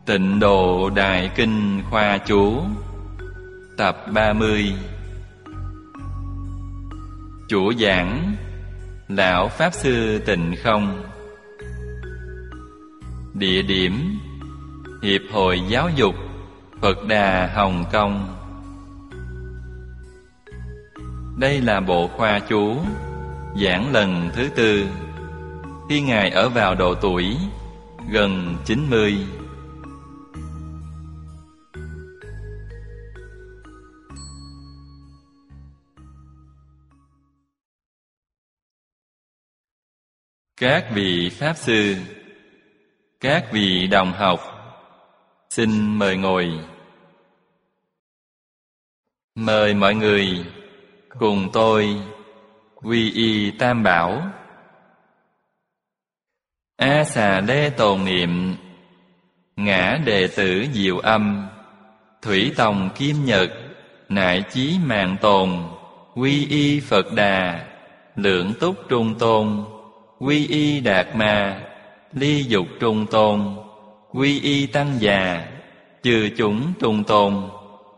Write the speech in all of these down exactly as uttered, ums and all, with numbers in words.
Tịnh Độ Đại Kinh Khoa Chú Tập ba mươi. Chủ giảng Lão Pháp Sư Tịnh Không. Địa điểm Hiệp hội Giáo dục Phật Đà Hồng Kông. Đây là bộ khoa chú giảng lần thứ tư khi Ngài ở vào độ tuổi gần chín mươi. Các vị Pháp Sư, các vị đồng học, xin mời ngồi. Mời mọi người cùng tôi quy y Tam Bảo. A Xà Lê Tồn Niệm, Ngã Đệ Tử Diệu Âm, Thủy Tòng Kim Nhật, Nại Chí Mạng Tồn, Quy y Phật Đà, Lượng Túc Trung Tôn, Quy y Đạt Ma, Ly Dục Trung Tôn, Quy y Tăng Già, Chư Chúng Trung Tôn.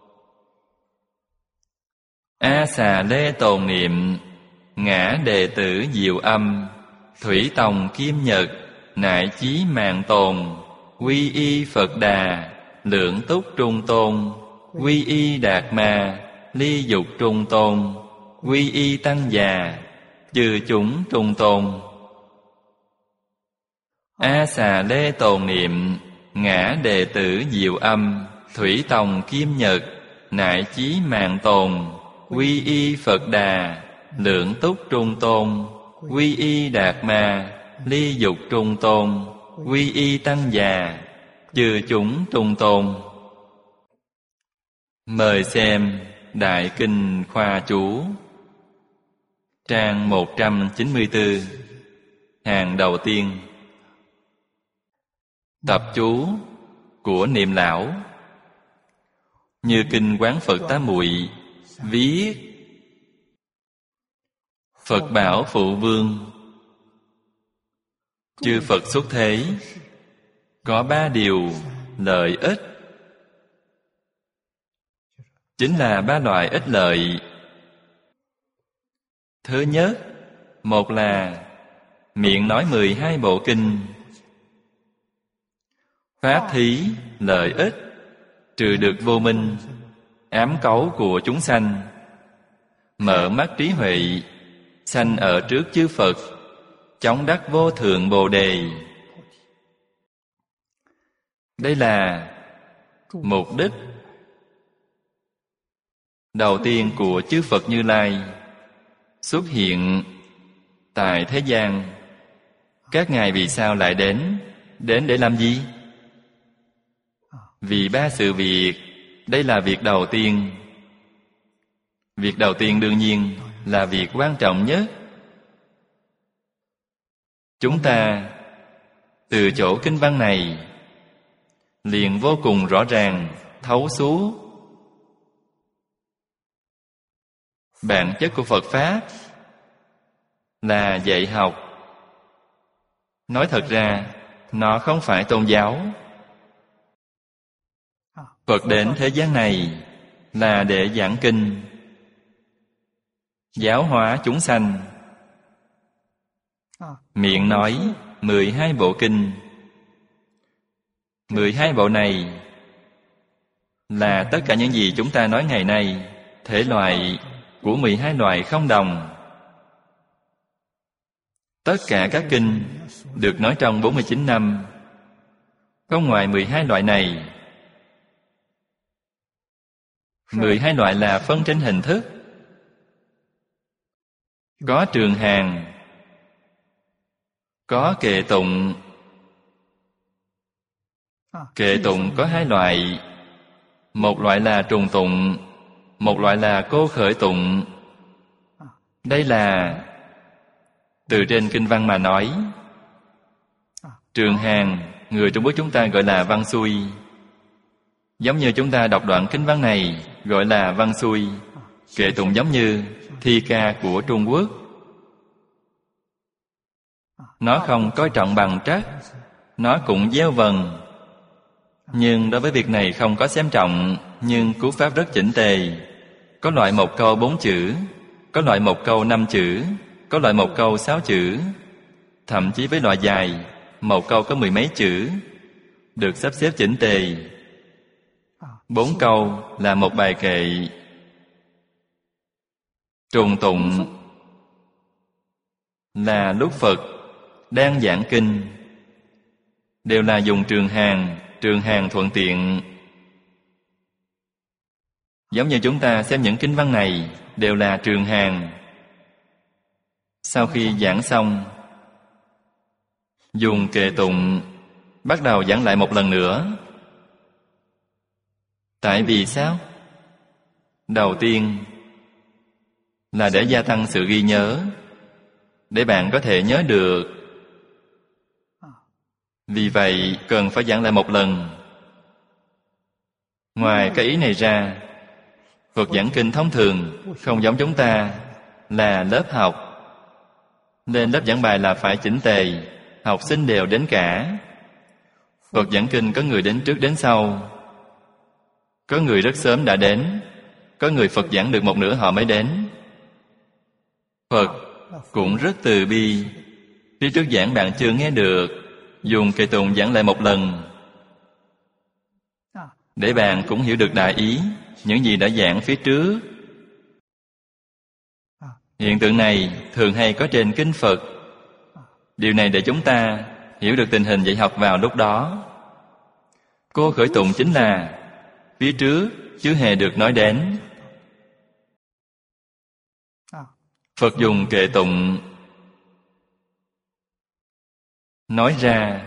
A Xà Lê Tồn Niệm, Ngã Đệ Tử Diệu Âm, Thủy Tòng Kim Nhật, Nại Chí Mạng Tồn, Quy y Phật Đà, Lượng Túc Trung Tôn, Quy y Đạt Ma, Ly Dục Trung Tôn, Quy y Tăng Già, Chư Chúng Trung Tôn. A Xà Lê Tồn Niệm, Ngã Đệ Tử Diệu Âm, Thủy Tòng Kim Nhật, Nại Chí Mạng Tồn, Quy y Phật Đà, Lượng Túc Trung Tôn, Quy y Đạt Ma, Ly Dục Trung Tôn, Quy y Tăng Già, Chư Chúng Trung Tôn. Mời xem Đại Kinh Khoa Chú, trang một trăm chín mươi tư, hàng đầu tiên. Tập chú của Niệm Lão. Như Kinh Quán Phật Tám Muội viết: Phật bảo Phụ Vương, chư Phật xuất thế có ba điều lợi ích, chính là ba loại ích lợi. Thứ nhất, một là miệng nói mười hai bộ kinh, pháp thí lợi ích, trừ được vô minh, ám cấu của chúng sanh, mở mắt trí huệ, sanh ở trước chư Phật, chóng đắc vô thượng Bồ Đề. Đây là mục đích đầu tiên của chư Phật Như Lai xuất hiện tại thế gian. Các ngài vì sao lại đến? Đến để làm gì? Vì ba sự việc. Đây là việc đầu tiên. Việc đầu tiên đương nhiên là việc quan trọng nhất. Chúng ta từ chỗ kinh văn này liền vô cùng rõ ràng thấu suốt bản chất của Phật Pháp là dạy học. Nói thật ra, nó không phải tôn giáo. Phật đến thế gian này là để giảng kinh, giáo hóa chúng sanh. Miệng nói mười hai bộ kinh. Mười hai bộ này là tất cả những gì chúng ta nói ngày nay, thể loại của mười hai loại không đồng. Tất cả các kinh được nói trong bốn mươi chín năm, không ngoài mười hai loại này. Mười hai loại là phân trên hình thức. Có trường hàng, có kệ tụng. Kệ tụng có hai loại. Một loại là trùng tụng, một loại là cô khởi tụng. Đây là từ trên kinh văn mà nói. Trường hàng, người Trung Quốc chúng ta gọi là văn xuôi. Giống như chúng ta đọc đoạn kinh văn này gọi là văn xuôi. Kệ tụng giống như thi ca của Trung Quốc. Nó không coi trọng bằng trắc, nó cũng gieo vần. Nhưng đối với việc này không có xem trọng. Nhưng cú pháp rất chỉnh tề. Có loại một câu bốn chữ, có loại một câu năm chữ, có loại một câu sáu chữ, thậm chí với loại dài, một câu có mười mấy chữ, được sắp xếp chỉnh tề. Bốn câu là một bài kệ. Trùng tụng là lúc Phật đang giảng kinh, đều là dùng trường hàng, trường hàng thuận tiện. Giống như chúng ta xem những kinh văn này đều là trường hàng. Sau khi giảng xong, dùng kệ tụng bắt đầu giảng lại một lần nữa. Tại vì sao? Đầu tiên là để gia tăng sự ghi nhớ, để bạn có thể nhớ được. Vì vậy cần phải giảng lại một lần. Ngoài cái ý này ra, Phật giảng kinh thông thường không giống chúng ta là lớp học. Lên lớp giảng bài là phải chỉnh tề, học sinh đều đến cả. Phật giảng kinh có người đến trước đến sau, có người rất sớm đã đến, có người Phật giảng được một nửa họ mới đến. Phật cũng rất từ bi. Phía trước giảng bạn chưa nghe được, dùng kệ tụng giảng lại một lần, để bạn cũng hiểu được đại ý những gì đã giảng phía trước. Hiện tượng này thường hay có trên kinh Phật. Điều này để chúng ta hiểu được tình hình dạy học vào lúc đó. Cô khởi tụng chính là phía trước chưa hề được nói đến. Phật dùng kệ tụng nói ra.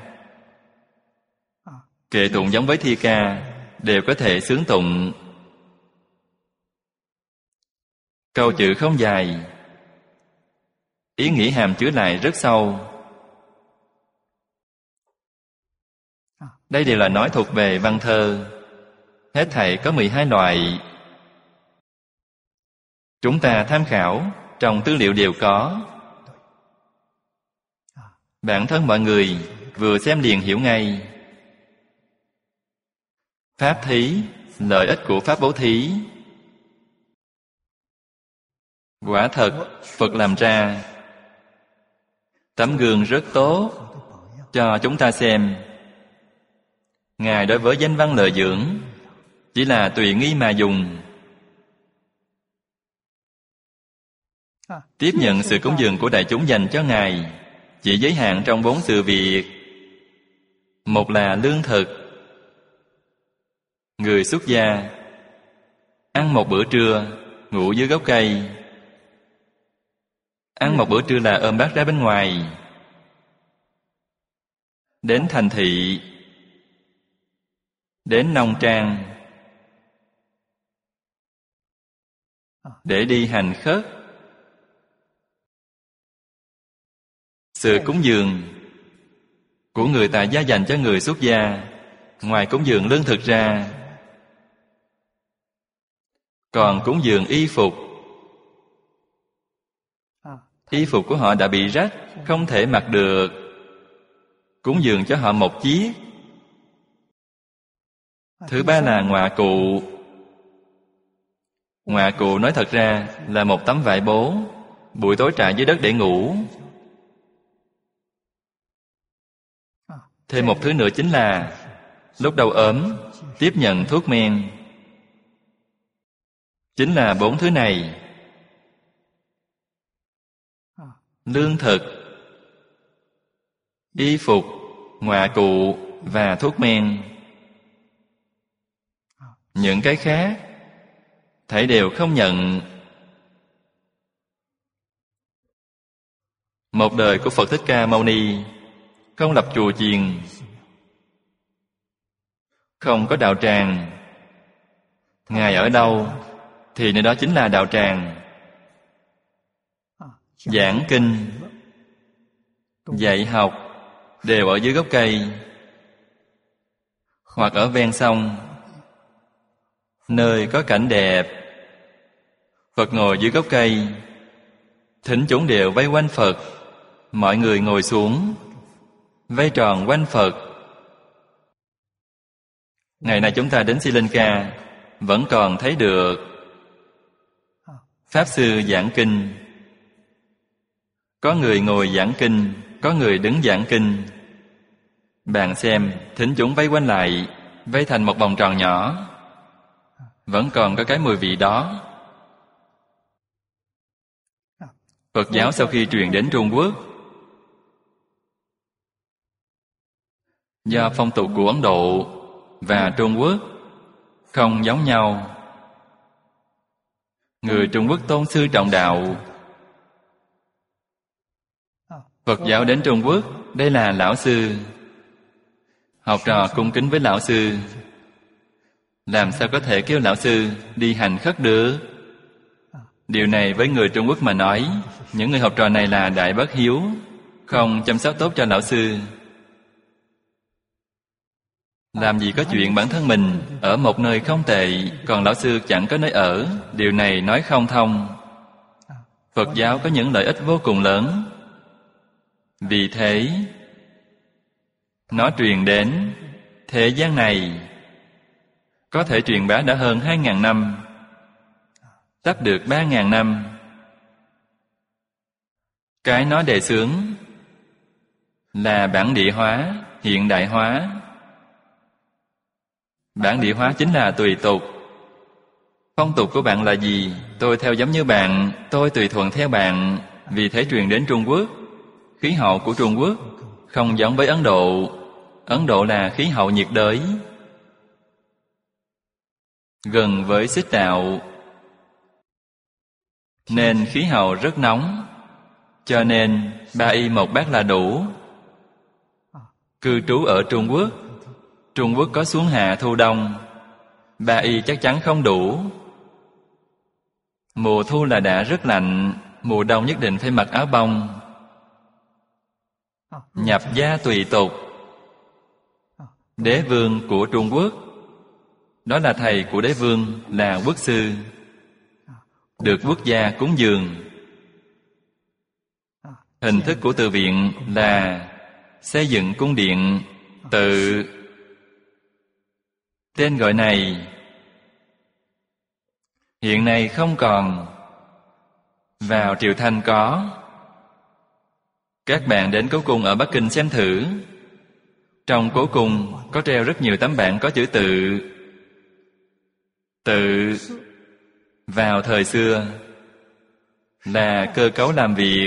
Kệ tụng giống với thi ca, đều có thể xướng tụng. Câu chữ không dài, ý nghĩa hàm chứa lại rất sâu. Đây đều là nói thuộc về văn thơ. Hết thảy có mười hai loại. Chúng ta tham khảo, trong tư liệu đều có. Bản thân mọi người vừa xem liền hiểu ngay. Pháp thí, lợi ích của pháp bố thí. Quả thật, Phật làm ra tấm gương rất tốt cho chúng ta xem. Ngài đối với danh văn lợi dưỡng chỉ là tùy nghi mà dùng. Tiếp nhận sự cúng dường của đại chúng dành cho Ngài chỉ giới hạn trong bốn sự việc. Một là lương thực. Người xuất gia ăn một bữa trưa, ngủ dưới gốc cây. Ăn một bữa trưa là ôm bát ra bên ngoài. Đến thành thị, đến nông trang, để đi hành khất. Sự cúng dường của người tại gia dành cho người xuất gia, ngoài cúng dường lương thực ra, còn cúng dường y phục. Y phục của họ đã bị rách, không thể mặc được, cúng dường cho họ một chiếc. Thứ ba là ngoạ cụ. Ngoạ cụ nói thật ra là một tấm vải bố, buổi tối trải dưới đất để ngủ. Thêm một thứ nữa chính là lúc đầu ốm, tiếp nhận thuốc men. Chính là bốn thứ này: lương thực, y phục, ngoạ cụ và thuốc men. Những cái khác thảy đều không nhận. Một đời của Phật Thích Ca Mâu Ni không lập chùa chiền, không có đạo tràng. Ngài ở đâu thì nơi đó chính là đạo tràng. Giảng kinh, dạy học đều ở dưới gốc cây, hoặc ở ven sông, nơi có cảnh đẹp. Phật ngồi dưới gốc cây, thính chúng đều vây quanh Phật. Mọi người ngồi xuống, vây tròn quanh Phật. Ngày nay chúng ta đến Sri Lanka vẫn còn thấy được Pháp Sư giảng kinh. Có người ngồi giảng kinh, có người đứng giảng kinh. Bạn xem, thính chúng vây quanh lại, vây thành một vòng tròn nhỏ. Vẫn còn có cái mùi vị đó. Phật giáo sau khi truyền đến Trung Quốc, do phong tục của Ấn Độ và Trung Quốc không giống nhau. Người Trung Quốc tôn sư trọng đạo. Phật giáo đến Trung Quốc, đây là lão sư. Học trò cung kính với lão sư. Làm sao có thể kêu lão sư đi hành khất được? Điều này với người Trung Quốc mà nói, những người học trò này là đại bất hiếu, không chăm sóc tốt cho lão sư. Làm gì có chuyện bản thân mình ở một nơi không tệ, còn lão sư chẳng có nơi ở. Điều này nói không thông. Phật giáo có những lợi ích vô cùng lớn. Vì thế, nó truyền đến thế gian này, có thể truyền bá đã hơn hai ngàn năm, sắp được ba ngàn năm. Cái nó đề xướng là bản địa hóa, hiện đại hóa. Bản địa hóa chính là tùy tục. Phong tục của bạn là gì? Tôi theo giống như bạn, tôi tùy thuận theo bạn. Vì thế truyền đến Trung Quốc. Khí hậu của Trung Quốc không giống với Ấn Độ. Ấn Độ là khí hậu nhiệt đới, gần với Xích Đạo, nên khí hậu rất nóng. Cho nên ba y một bát là đủ. Cư trú ở Trung Quốc, Trung Quốc có xuân hạ thu đông, ba y chắc chắn không đủ. Mùa thu là đã rất lạnh, mùa đông nhất định phải mặc áo bông. Nhập gia tùy tục. Đế vương của Trung Quốc, đó là thầy của đế vương, là quốc sư, được quốc gia cúng dường. Hình thức của từ viện là xây dựng cung điện tự. Tên gọi này hiện nay không còn. Vào triều Thanh có. Các bạn đến cố cung ở Bắc Kinh xem thử. Trong cố cung có treo rất nhiều tấm bảng có chữ tự. Tự vào thời xưa là cơ cấu làm việc.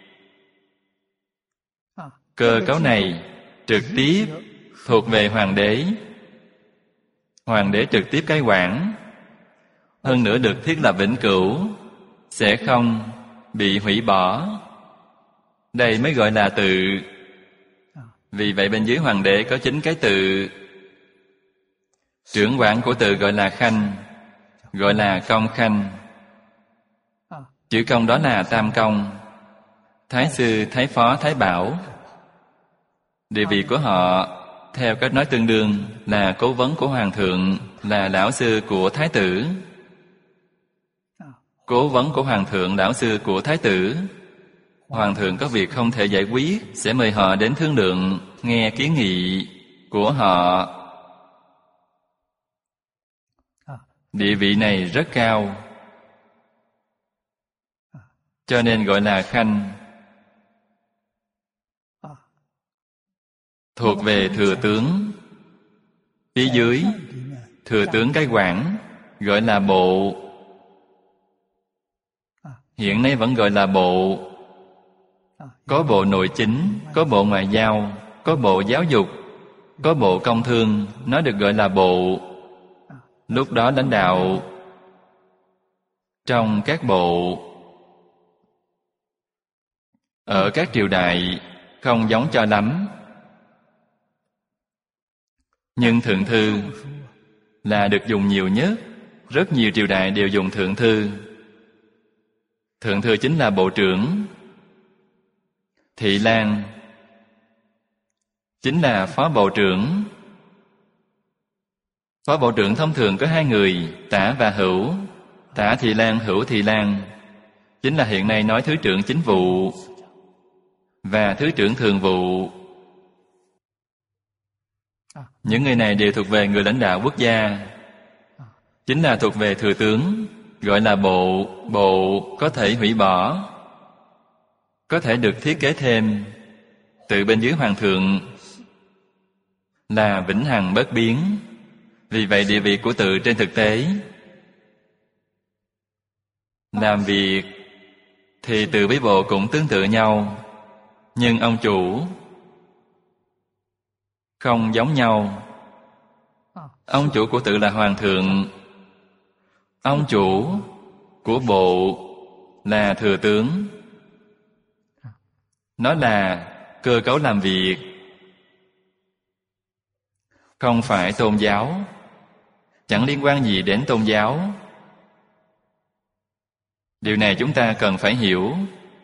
Cơ cấu này trực tiếp thuộc về hoàng đế. Hoàng đế trực tiếp cai quản. Hơn nữa được thiết lập vĩnh cửu, sẽ không bị hủy bỏ. Đây mới gọi là tự. Vì vậy bên dưới hoàng đế có chín cái tự. Trưởng quản của tự gọi là khanh, gọi là công khanh. Chữ công đó là tam công. Thái sư, thái phó, thái bảo. Địa vị của họ theo cách nói tương đương là cố vấn của hoàng thượng, là lão sư của thái tử. Cố vấn của hoàng thượng, lão sư của thái tử. Hoàng thượng có việc không thể giải quyết, sẽ mời họ đến thương lượng, nghe kiến nghị của họ. Địa vị này rất cao, cho nên gọi là khanh. Thuộc về thừa tướng. Phía dưới thừa tướng cai quản, gọi là bộ. Hiện nay vẫn gọi là bộ. Có bộ nội chính, có bộ ngoại giao, có bộ giáo dục, có bộ công thương, nó được gọi là bộ. Lúc đó lãnh đạo trong các bộ ở các triều đại không giống cho lắm. Nhưng thượng thư là được dùng nhiều nhất. Rất nhiều triều đại đều dùng thượng thư. Thượng thư chính là bộ trưởng. Thị lang chính là phó bộ trưởng. Phó bộ trưởng thông thường có hai người, tả và hữu. Tả thị lang, hữu thị lang chính là hiện nay nói thứ trưởng chính vụ và thứ trưởng thường vụ. Những người này đều thuộc về người lãnh đạo quốc gia, chính là thuộc về thừa tướng, gọi là bộ. Bộ có thể hủy bỏ, có thể được thiết kế thêm. Từ bên dưới hoàng thượng là vĩnh hằng bất biến. Vì vậy địa vị của tự trên thực tế làm việc thì tự với bộ cũng tương tự nhau, nhưng ông chủ không giống nhau. Ông chủ của tự là hoàng thượng, ông chủ của bộ là thừa tướng. Nó là cơ cấu làm việc, không phải tôn giáo, chẳng liên quan gì đến tôn giáo. Điều này chúng ta cần phải hiểu.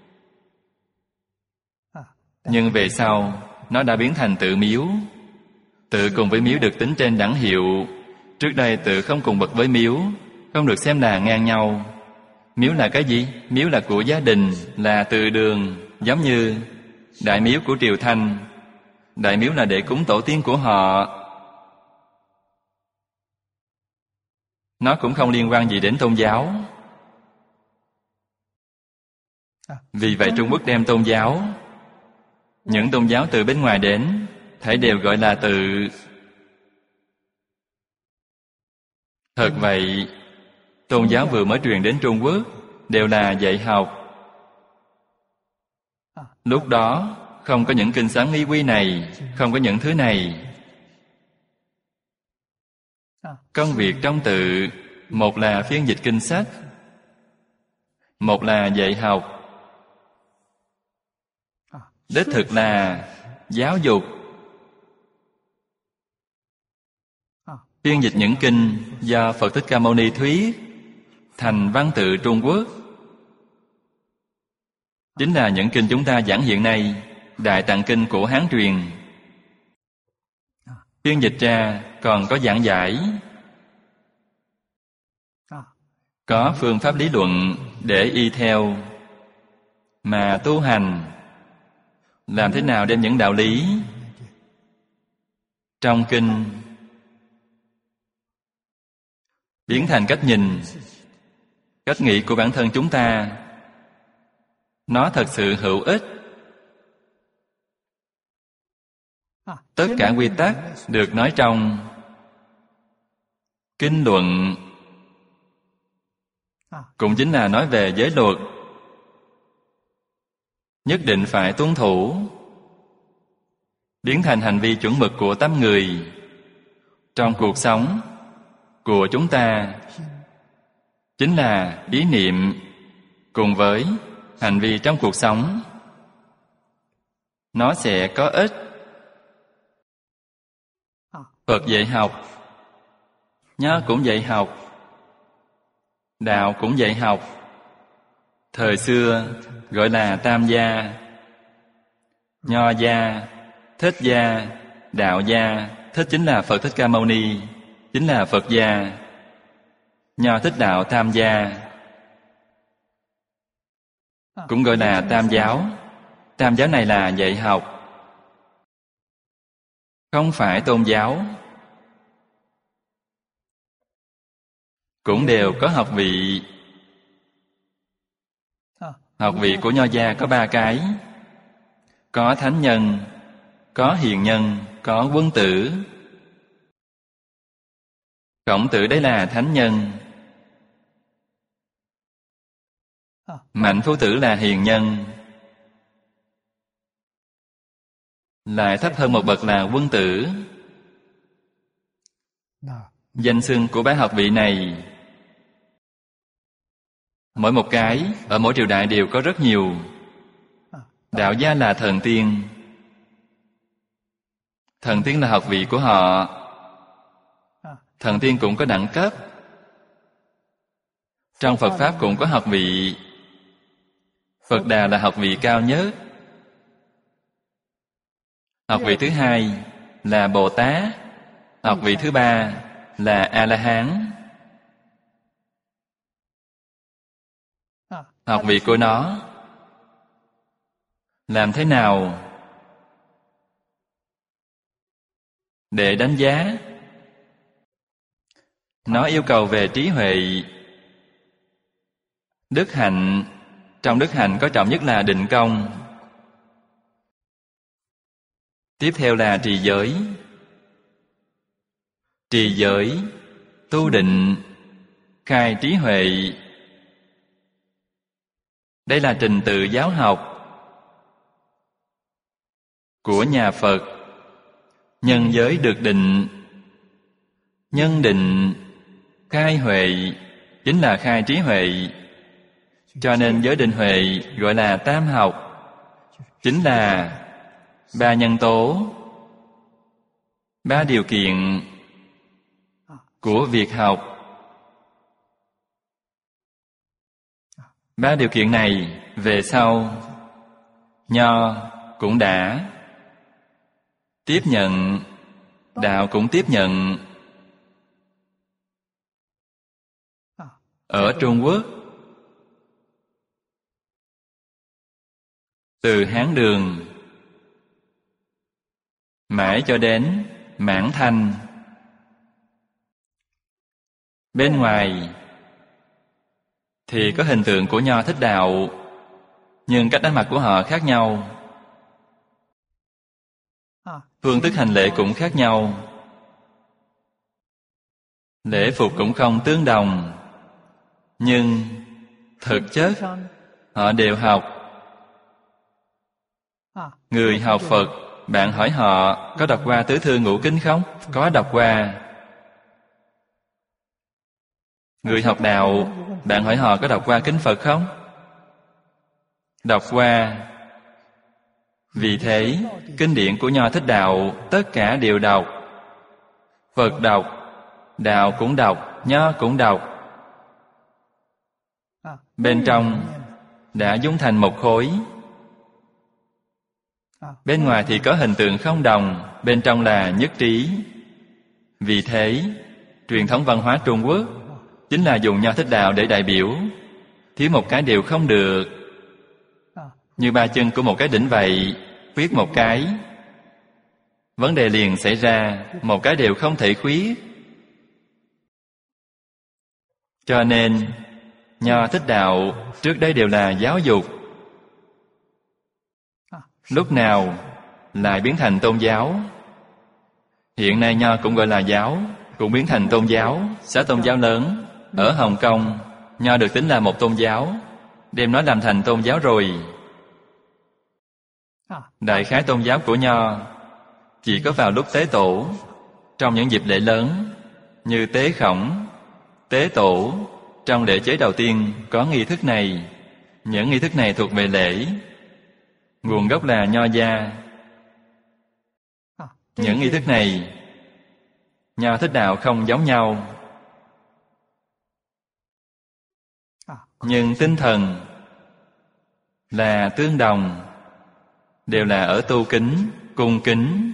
Nhưng về sau nó đã biến thành tự miếu. Tự cùng với miếu được tính trên đẳng hiệu. Trước đây tự không cùng bậc với miếu, không được xem là ngang nhau. Miếu là cái gì? Miếu là của gia đình, là từ đường. Giống như đại miếu của Triều Thanh, đại miếu là để cúng tổ tiên của họ. Nó cũng không liên quan gì đến tôn giáo. Vì vậy Trung Quốc đem tôn giáo, những tôn giáo từ bên ngoài đến, thảy đều gọi là tự. Thật vậy, tôn giáo vừa mới truyền đến Trung Quốc đều là dạy học. Lúc đó không có những kinh sám nghi quy này, không có những thứ này. Công việc trong tự, một là phiên dịch kinh sách, một là dạy học. Đích thực là giáo dục. Phiên dịch những kinh do Phật Thích Ca Mâu Ni thuyết thành văn tự Trung Quốc, chính là những kinh chúng ta giảng hiện nay, Đại Tạng Kinh của Hán truyền. Phiên dịch ra còn có giảng giải, có phương pháp lý luận để y theo mà tu hành. Làm thế nào đem những đạo lý trong kinh biến thành cách nhìn, cách nghĩ của bản thân chúng ta. Nó thật sự hữu ích. Tất cả quy tắc được nói trong kinh luận, cũng chính là nói về giới luật, nhất định phải tuân thủ, biến thành hành vi chuẩn mực của tâm người trong cuộc sống của chúng ta. Chính là ý niệm cùng với hành vi trong cuộc sống, nó sẽ có ích. Phật dạy học, Nho cũng dạy học, Đạo cũng dạy học. Thời xưa gọi là tam gia: Nho gia, Thích gia, Đạo gia. Thích chính là Phật Thích Ca Mâu Ni, chính là Phật gia. Nho Thích Đạo tam gia, cũng gọi là tam giáo. Tam giáo này là dạy học, không phải tôn giáo. Cũng đều có học vị. Học vị của Nho gia có ba cái: có thánh nhân, có hiền nhân, có quân tử. Khổng Tử đấy là thánh nhân, Mạnh Phu Tử là hiền nhân, lại thấp hơn một bậc là quân tử. Danh xưng của ba học vị này, mỗi một cái ở mỗi triều đại đều có rất nhiều. Đạo gia là thần tiên. Thần tiên là học vị của họ. Thần tiên cũng có đẳng cấp. Trong Phật Pháp cũng có học vị. Phật Đà là học vị cao nhất. Học vị thứ hai là Bồ Tát. Học vị thứ ba là A-la-hán. Học vị của nó làm thế nào? để đánh giá. Nó yêu cầu về trí huệ. Đức hạnh, trong đức hạnh có trọng nhất là định công. Tiếp theo là trì giới. Trì giới, tu định, khai trí huệ. Đây là trình tự giáo học của nhà Phật. Nhân giới được định. Nhân định, khai huệ, chính là khai trí huệ. Cho nên giới định huệ gọi là tam học. Chính là ba nhân tố, ba điều kiện của việc học. Ba điều kiện này về sau Nho cũng đã tiếp nhận, Đạo cũng tiếp nhận. Ở Trung Quốc, từ Hán Đường mãi cho đến Mãn Thanh, bên ngoài thì có hình tượng của Nho Thích Đạo, nhưng cách ăn mặc của họ khác nhau, phương thức hành lễ cũng khác nhau, lễ phục cũng không tương đồng, nhưng thực chất họ đều học. Người học Phật, bạn hỏi họ có đọc qua Tứ Thư Ngũ Kinh không? Có đọc qua. Người học Đạo, bạn hỏi họ có đọc qua Kinh Phật không? Đọc qua. Vì thế, kinh điển của Nho Thích Đạo tất cả đều đọc. Phật đọc, Đạo cũng đọc, Nho cũng đọc. Bên trong đã dung thành một khối. Bên ngoài thì có hình tượng không đồng, bên trong là nhất trí. Vì thế, truyền thống văn hóa Trung Quốc chính là dùng Nho Thích Đạo để đại biểu. Thiếu một cái đều không được. Như ba chân của một cái đỉnh vậy, khuyết một cái, vấn đề liền xảy ra, một cái đều không thể khuyết. Cho nên, Nho Thích Đạo trước đây đều là giáo dục. Lúc nào lại biến thành tôn giáo. Hiện nay Nho cũng gọi là giáo, cũng biến thành tôn giáo, xã tôn giáo lớn. Ở Hồng Kông, Nho được tính là một tôn giáo, đem nó làm thành tôn giáo rồi. Đại khái tôn giáo của Nho chỉ có vào lúc tế tổ, trong những dịp lễ lớn như tế khổng, tế tổ. Trong lễ chế đầu tiên có nghi thức này. Những nghi thức này thuộc về lễ, nguồn gốc là Nho gia. Những nghi thức này Nho Thích Đạo không giống nhau, nhưng tinh thần là tương đồng, đều là ở tu kính, cung kính.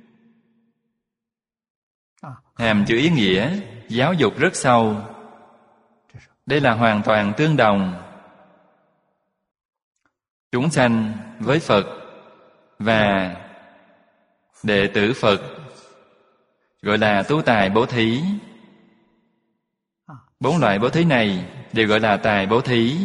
Hàm chữ ý nghĩa giáo dục rất sâu. Đây là hoàn toàn tương đồng. Chúng sanh với Phật và đệ tử Phật gọi là tu tài bố thí. Bốn loại bố thí này đều gọi là tài bố thí.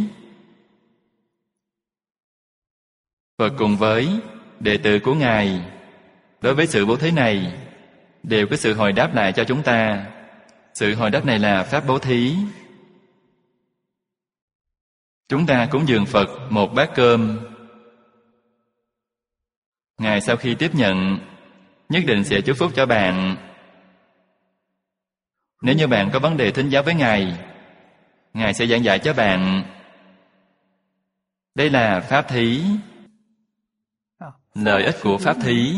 Phật cùng với đệ tử của Ngài đối với sự bố thí này đều có sự hồi đáp lại cho chúng ta. Sự hồi đáp này là pháp bố thí. Chúng ta cúng dường Phật một bát cơm. Ngài sau khi tiếp nhận nhất định sẽ chúc phúc cho bạn. Nếu như bạn có vấn đề thính giáo với Ngài, Ngài sẽ giảng dạy cho bạn. Đây là pháp thí. Lợi ích của pháp thí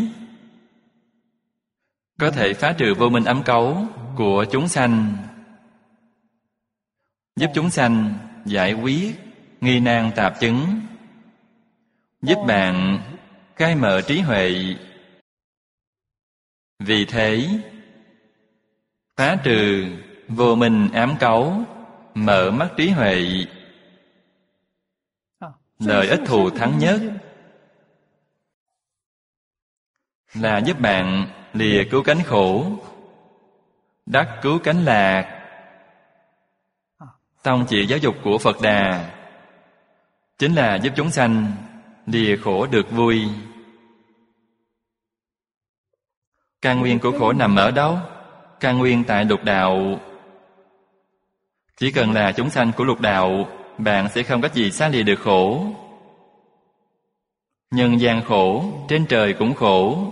có thể phá trừ vô minh ấm cấu của chúng sanh, giúp chúng sanh giải quyết nghi nan tạp chứng, giúp bạn khai mở trí huệ. Vì thế, phá trừ vô minh ám cấu, mở mắt trí huệ. Lợi ích thù thắng nhất là giúp bạn lìa cứu cánh khổ, đắc cứu cánh lạc. Tông chỉ giáo dục của Phật Đà chính là giúp chúng sanh lìa khổ được vui. Căn nguyên của khổ nằm ở đâu? Căn nguyên tại lục đạo. Chỉ cần là chúng sanh của lục đạo, bạn sẽ không cách gì xa lìa được khổ. Nhân gian khổ, trên trời cũng khổ.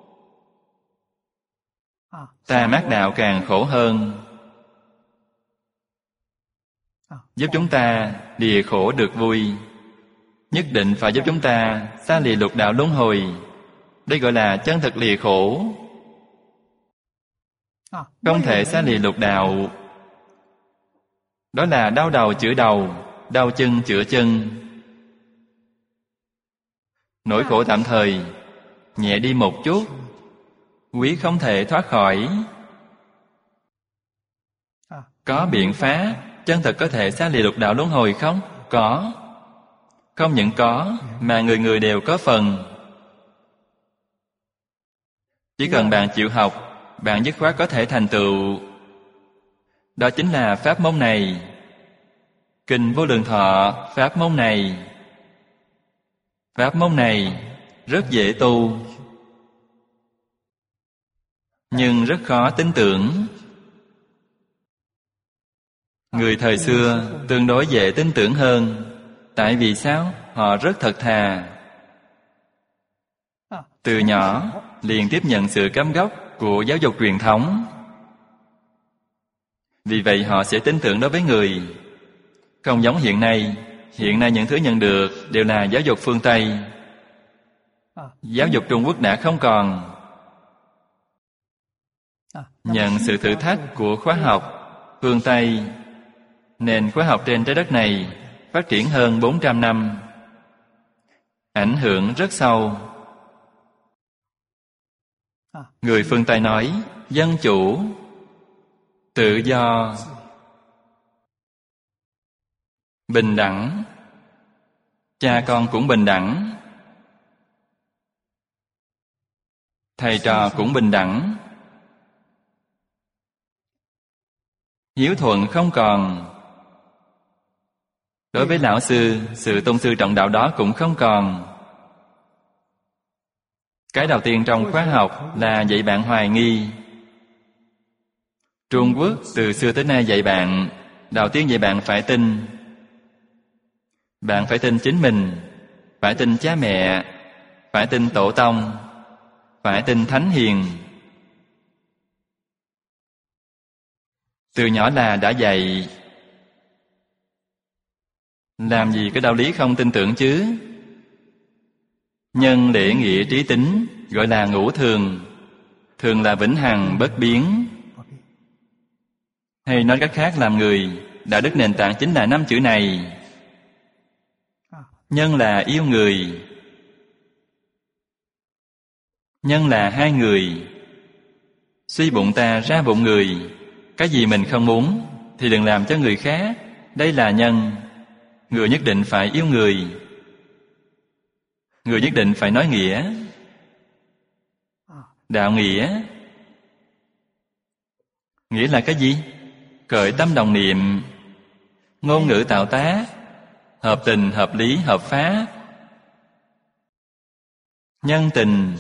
Ta mát đạo càng khổ hơn. Giúp chúng ta lìa khổ được vui, nhất định phải giúp chúng ta xa lìa lục đạo luân hồi. Đây gọi là chân thực lìa khổ. Không thể xa lìa lục đạo, đó là đau đầu chữa đầu, đau chân chữa chân. Nỗi khổ tạm thời nhẹ đi một chút, quý không thể thoát khỏi. Có biện pháp chân thật có thể xa lìa lục đạo luân hồi không? Có. Không những có, mà người người đều có phần. Chỉ cần bạn chịu học, bạn dứt khoát có thể thành tựu. Đó chính là pháp môn này. Kinh Vô Lượng Thọ pháp môn này. Pháp môn này rất dễ tu, nhưng rất khó tin tưởng. Người thời xưa tương đối dễ tin tưởng hơn. Tại vì sao? Họ rất thật thà. Từ nhỏ liền tiếp nhận sự cắm gốc của giáo dục truyền thống. Vì vậy họ sẽ tin tưởng đối với người. Không giống hiện nay. Hiện nay những thứ nhận được đều là giáo dục phương Tây. Giáo dục Trung Quốc đã không còn. Nhận sự thử thách của khoa học phương Tây, nền khoa học trên trái đất này phát triển hơn bốn trăm năm, ảnh hưởng rất sâu. Người phương Tây nói dân chủ, tự do, bình đẳng, cha con cũng bình đẳng, thầy trò cũng bình đẳng, hiếu thuận không còn. Đối với lão sư, sự tôn sư trọng đạo đó cũng không còn. Cái đầu tiên trong khóa học là dạy bạn hoài nghi. Trung Quốc từ xưa tới nay dạy bạn, đầu tiên dạy bạn phải tin. Bạn phải tin chính mình, phải tin cha mẹ, phải tin tổ tông, phải tin thánh hiền. Từ nhỏ là đã dạy. Làm gì có đạo lý không tin tưởng chứ? Nhân lễ nghĩa trí tính gọi là ngũ thường. Thường là vĩnh hằng bất biến. Hay nói cách khác, làm người, đạo đức nền tảng chính là năm chữ này. Nhân là yêu người. Nhân là hai người. Suy bụng ta ra bụng người. Cái gì mình không muốn thì đừng làm cho người khác. Đây là nhân. Người nhất định phải yêu người. Người nhất định phải nói nghĩa. Đạo nghĩa. Nghĩa là cái gì? Khởi tâm đồng niệm, ngôn ngữ tạo tác, hợp tình, hợp lý, hợp pháp. Nhân tình,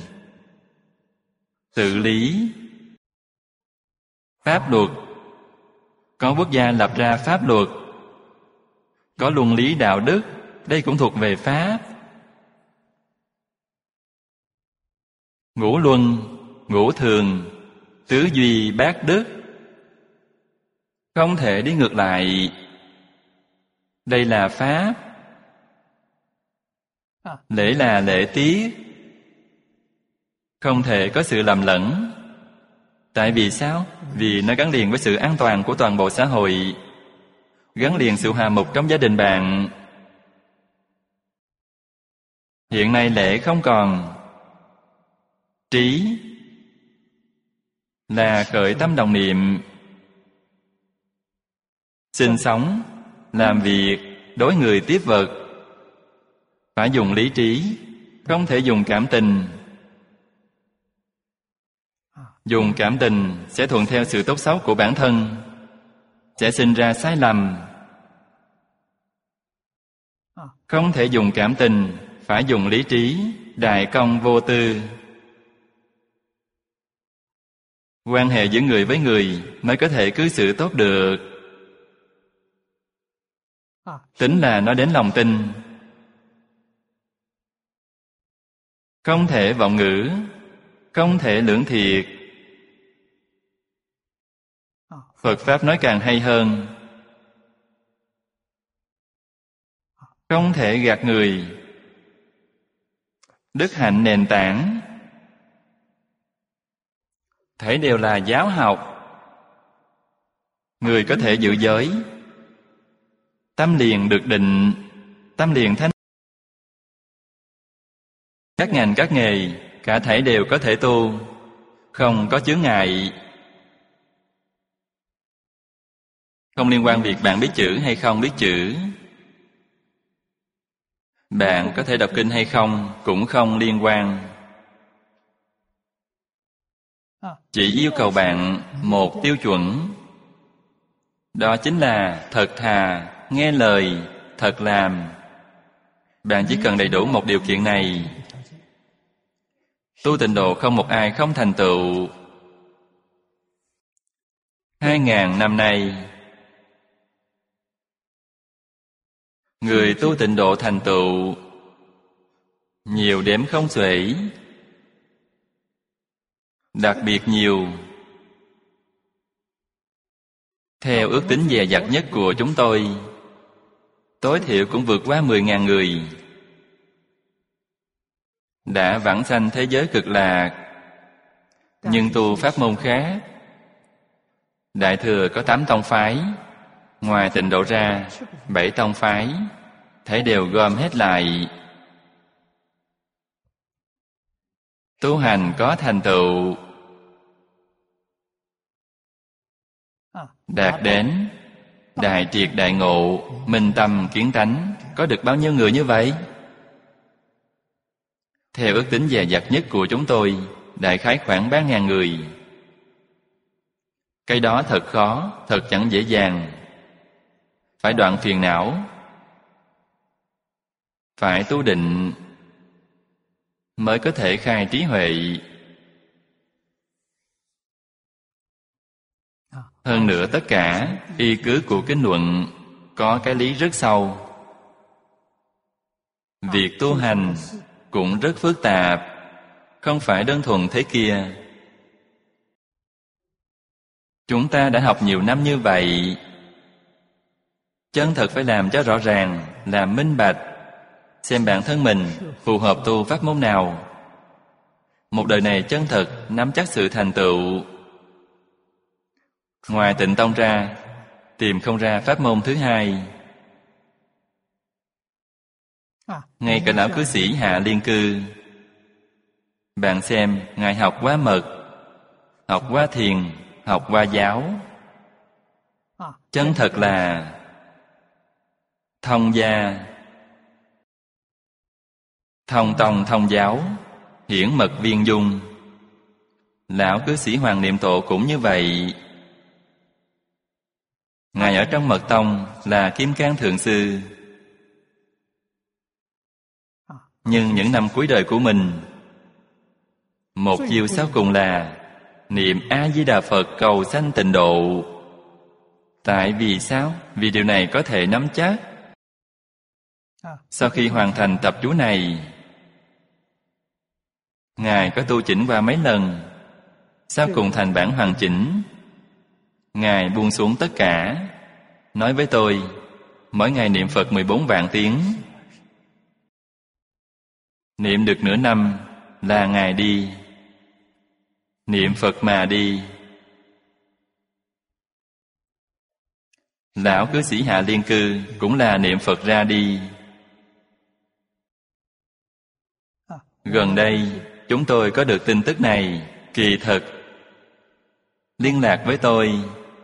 tự lý, pháp luật. Có quốc gia lập ra pháp luật, có luân lý đạo đức, đây cũng thuộc về pháp. Ngũ luân, ngũ thường, tứ duy bát đức, không thể đi ngược lại. Đây là pháp. Lễ là lễ tiết, không thể có sự lầm lẫn. Tại vì sao? Vì nó gắn liền với sự an toàn của toàn bộ xã hội, gắn liền sự hòa mục trong gia đình bạn. Hiện nay lễ không còn. Trí là khởi tâm đồng niệm, sinh sống, làm việc, đối người tiếp vật, phải dùng lý trí, không thể dùng cảm tình. Dùng cảm tình sẽ thuận theo sự tốt xấu của bản thân, sẽ sinh ra sai lầm. Không thể dùng cảm tình, phải dùng lý trí, đại công vô tư. Quan hệ giữa người với người mới có thể cư xử tốt được. Tính là nói đến lòng tin. Không thể vọng ngữ, không thể lưỡng thiệt. Phật Pháp nói càng hay hơn. Không thể gạt người. Đức hạnh nền tảng. Thể đều là giáo học. Người có thể giữ giới, tâm liền được định, tâm liền thanh. Các ngành các nghề, cả thảy đều có thể tu, không có chướng ngại. Không liên quan việc bạn biết chữ hay không biết chữ. Bạn có thể đọc kinh hay không cũng không liên quan. Chỉ yêu cầu bạn một tiêu chuẩn. Đó chính là thật thà, nghe lời, thật làm. Bạn chỉ cần đầy đủ một điều kiện này. Tu tịnh độ không một ai không thành tựu. Hai ngàn năm nay, người tu tịnh độ thành tựu nhiều đếm không xuể, đặc biệt nhiều. Theo ước tính dè dặt nhất của chúng tôi, tối thiểu cũng vượt qua mười ngàn người đã vãng sanh thế giới cực lạc, nhưng tu pháp môn khác. Đại Thừa có tám tông phái, ngoài tịnh độ ra bảy tông phái, thấy đều gom hết lại. Tu hành có thành tựu, đạt đến đại triệt đại ngộ, minh tâm kiến tánh, có được bao nhiêu người như vậy? Theo ước tính dè dặt nhất của chúng tôi, đại khái khoảng ba ngàn người. Cái đó thật khó, thật chẳng dễ dàng. Phải đoạn phiền não, phải tu định, mới có thể khai trí huệ. Hơn nữa tất cả y cứ của kinh luận có cái lý rất sâu. Việc tu hành cũng rất phức tạp, không phải đơn thuần thế kia. Chúng ta đã học nhiều năm như vậy, chân thật phải làm cho rõ ràng, làm minh bạch, xem bản thân mình phù hợp tu pháp môn nào. Một đời này chân thật nắm chắc sự thành tựu. Ngoài tịnh tông ra, tìm không ra pháp môn thứ hai. Ngay cả lão cư sĩ Hạ Liên Cư, bạn xem, ngài học quá mật, học quá thiền, học qua giáo. Chân thật là thông gia, thông tông thông giáo, hiển mật viên dung. Lão cư sĩ Hoàng Niệm Tổ cũng như vậy. Ngài ở trong mật tông là Kim Cang Thượng Sư, nhưng những năm cuối đời của mình, một chiều sau cùng là niệm A-di-đà Phật cầu sanh tịnh độ. Tại vì sao? Vì điều này có thể nắm chắc. Sau khi hoàn thành tập chú này, Ngài có tu chỉnh qua mấy lần, sau cùng thành bản hoàn chỉnh. Ngài buông xuống tất cả, nói với tôi, mỗi ngày niệm Phật mười bốn vạn tiếng. Niệm được nửa năm là Ngài đi. Niệm Phật mà đi. Lão cư sĩ Hạ Liên Cư cũng là niệm Phật ra đi. Gần đây chúng tôi có được tin tức này, kỳ thực liên lạc với tôi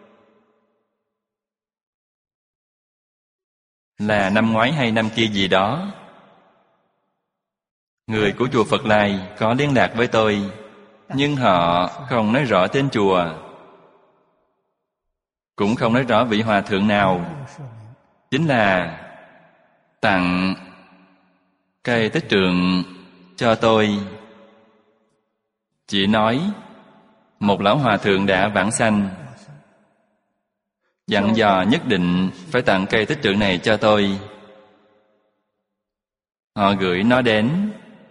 là năm ngoái hay năm kia gì đó. Người của chùa Phật Lai có liên lạc với tôi, nhưng họ không nói rõ tên chùa, cũng không nói rõ vị hòa thượng nào. Chính là tặng cây Tích Trượng cho tôi. Chỉ nói một lão hòa thượng đã vãng sanh, dặn dò nhất định phải tặng cây Tích Trượng này cho tôi. Họ gửi nó đến.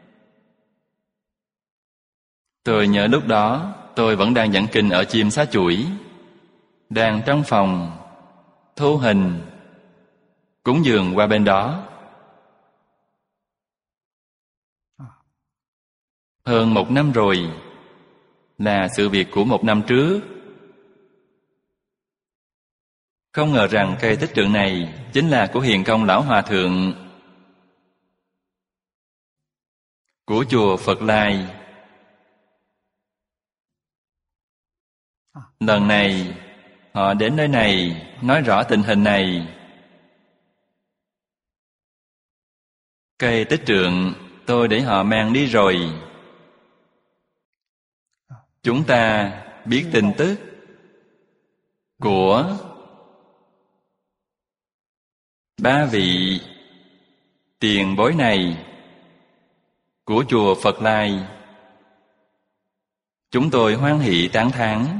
Tôi nhớ lúc đó tôi vẫn đang giảng kinh ở Chim Xá Chuỗi, đang trong phòng thu hình, cúng dường qua bên đó. Hơn một năm rồi, là sự việc của một năm trước. Không ngờ rằng cây Tích Trượng này chính là của Hiền Công Lão Hòa Thượng của chùa Phật Lai. Lần này họ đến nơi này nói rõ tình hình này. Cây Tích Trượng tôi để họ mang đi rồi. Chúng ta biết tin tức của ba vị tiền bối này của chùa Phật Lai. Chúng tôi hoan hỷ tán thán.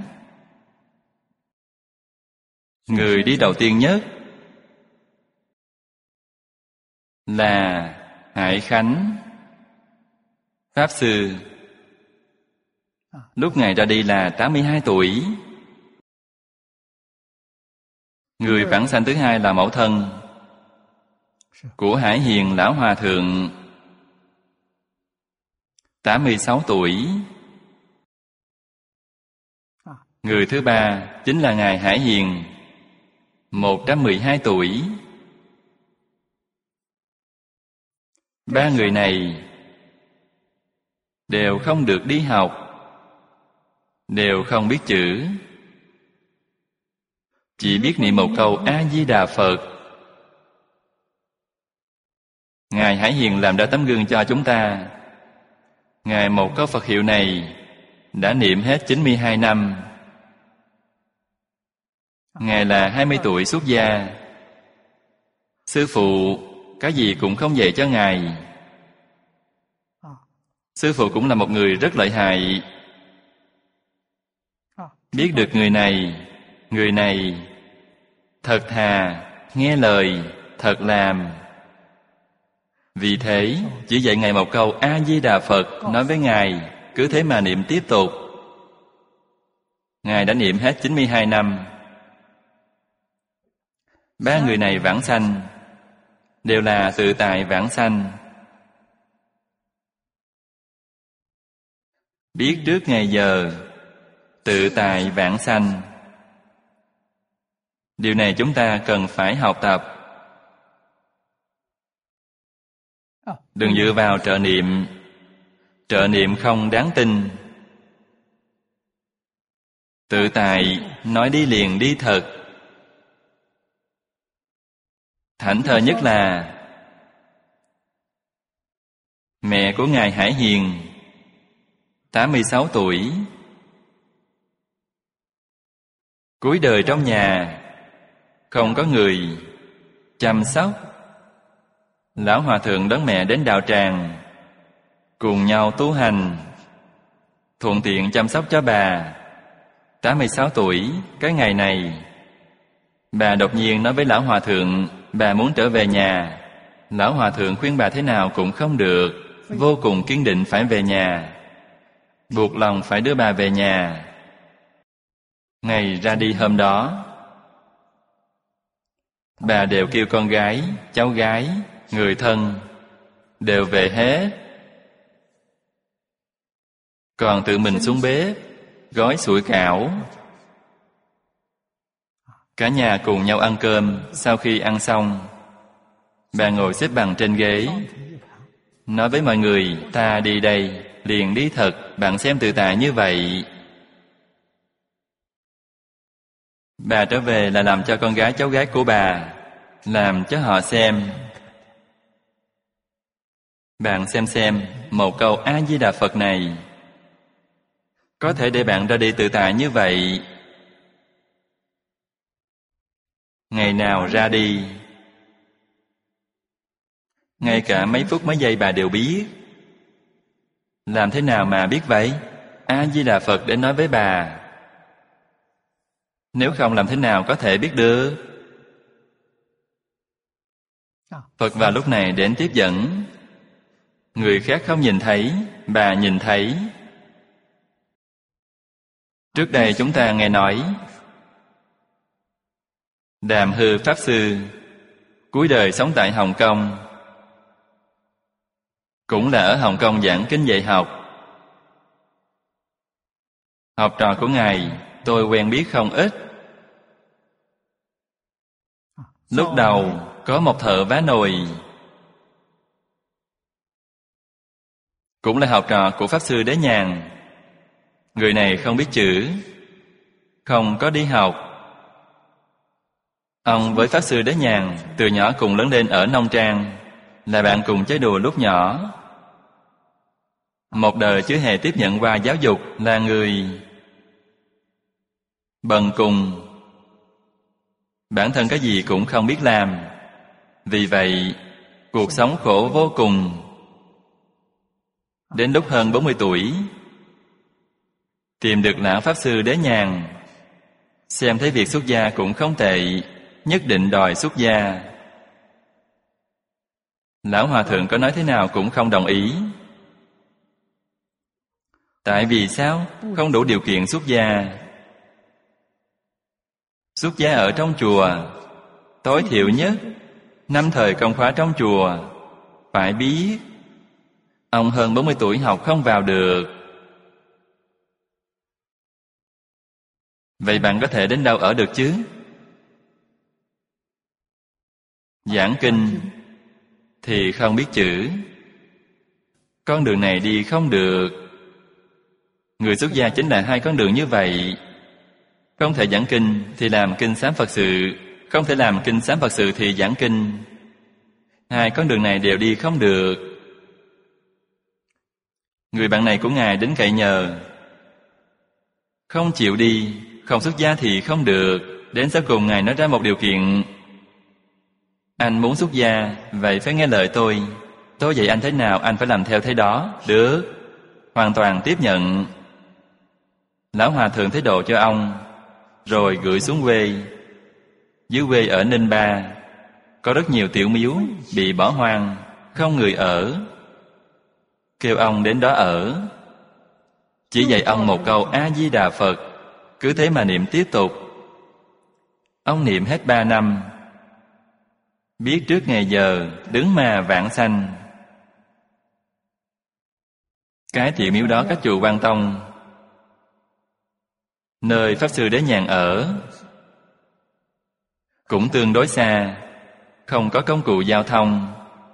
Người đi đầu tiên nhất là Hải Khánh Pháp Sư. Lúc Ngài ra đi là tám mươi hai tuổi. Người vãng sanh thứ hai là mẫu thân của Hải Hiền Lão Hòa Thượng, tám mươi sáu tuổi. Người thứ ba chính là Ngài Hải Hiền, một trăm mười hai tuổi. Ba người này đều không được đi học, đều không biết chữ, chỉ biết niệm một câu A-di-đà Phật. Ngài Hải Hiền làm ra tấm gương cho chúng ta. Ngài một câu Phật hiệu này đã niệm hết chín mươi hai năm. Ngài là hai mươi tuổi xuất gia. Sư phụ cái gì cũng không dạy cho Ngài. Sư phụ cũng là một người rất lợi hại. Biết được người này, người này thật thà, nghe lời, thật làm. Vì thế, chỉ dạy Ngài một câu A-di-đà Phật, nói với Ngài, cứ thế mà niệm tiếp tục. Ngài đã niệm hết chín mươi hai năm. Ba người này vãng sanh, đều là tự tại vãng sanh. Biết trước ngày giờ, tự tại vãng sanh. Điều này chúng ta cần phải học tập. Đừng dựa vào trợ niệm. Trợ niệm không đáng tin. Tự tại nói đi liền đi thật. Thảnh thơi nhất là mẹ của Ngài Hải Hiền, tám mươi sáu tuổi, cuối đời trong nhà, không có người chăm sóc. Lão Hòa Thượng đón mẹ đến đạo tràng, cùng nhau tu hành, thuận tiện chăm sóc cho bà. Tám mươi sáu tuổi, cái ngày này, bà đột nhiên nói với Lão Hòa Thượng, bà muốn trở về nhà. Lão Hòa Thượng khuyên bà thế nào cũng không được, vô cùng kiên định phải về nhà, buộc lòng phải đưa bà về nhà. Ngày ra đi hôm đó, bà đều kêu con gái, cháu gái, người thân đều về hết, còn tự mình xuống bếp gói sủi cảo. Cả nhà cùng nhau ăn cơm. Sau khi ăn xong, bà ngồi xếp bằng trên ghế, nói với mọi người, ta đi đây, liền đi thật, bạn xem tự tại như vậy. Bà trở về là làm cho con gái cháu gái của bà, làm cho họ xem. Bạn xem xem, một câu A-di-đà Phật này có thể để bạn ra đi tự tại như vậy. Ngày nào ra đi, ngay cả mấy phút mấy giây bà đều biết. Làm thế nào mà biết vậy? A-di-đà Phật đến nói với bà. Nếu không làm thế nào có thể biết được? Phật vào lúc này đến tiếp dẫn. Người khác không nhìn thấy, bà nhìn thấy. Trước đây chúng ta nghe nói Đàm Hư Pháp Sư cuối đời sống tại Hồng Kông, cũng là ở Hồng Kông giảng kinh dạy học. Học trò của Ngài tôi quen biết không ít. Lúc đầu có một thợ vá nồi, cũng là học trò của Pháp Sư Đế Nhàn. Người này không biết chữ, không có đi học. Ông với Pháp Sư Đế Nhàn từ nhỏ cùng lớn lên ở nông trang, là bạn cùng chơi đùa lúc nhỏ. Một đời chưa hề tiếp nhận qua giáo dục, là người bần cùng. Bản thân cái gì cũng không biết làm. Vì vậy, cuộc sống khổ vô cùng. Đến lúc hơn bốn mươi tuổi, tìm được Lão Pháp Sư Đế Nhàn, xem thấy việc xuất gia cũng không tệ, nhất định đòi xuất gia. Lão Hòa Thượng có nói thế nào cũng không đồng ý. Tại vì sao? Không đủ điều kiện xuất gia. Xuất gia ở trong chùa, tối thiểu nhất năm thời công khóa trong chùa. Phải biết, ông hơn bốn mươi tuổi học không vào được. Vậy bạn có thể đến đâu ở được chứ? Giảng kinh thì không biết chữ, con đường này đi không được. Người xuất gia chính là hai con đường như vậy. Không thể giảng kinh thì làm kinh sám Phật sự, không thể làm kinh sám Phật sự thì giảng kinh. Hai con đường này đều đi không được. Người bạn này của Ngài đến cậy nhờ, không chịu đi, không xuất gia thì không được. Đến sau cùng Ngài nói ra một điều kiện: anh muốn xuất gia, vậy phải nghe lời tôi. Tôi dạy anh thế nào, anh phải làm theo thế đó. Được, hoàn toàn tiếp nhận. Lão Hòa Thượng thế độ cho ông, rồi gửi xuống quê. Dưới quê ở Ninh Ba có rất nhiều tiểu miếu bị bỏ hoang, không người ở. Kêu ông đến đó ở, chỉ dạy ông một câu A-di-đà Phật, cứ thế mà niệm tiếp tục. Ông niệm hết ba năm, biết trước ngày giờ đứng mà vãng sanh. Cái tiểu miếu đó cách chùa Quan Tông, nơi Pháp Sư Đế Nhàn ở, cũng tương đối xa, không có công cụ giao thông.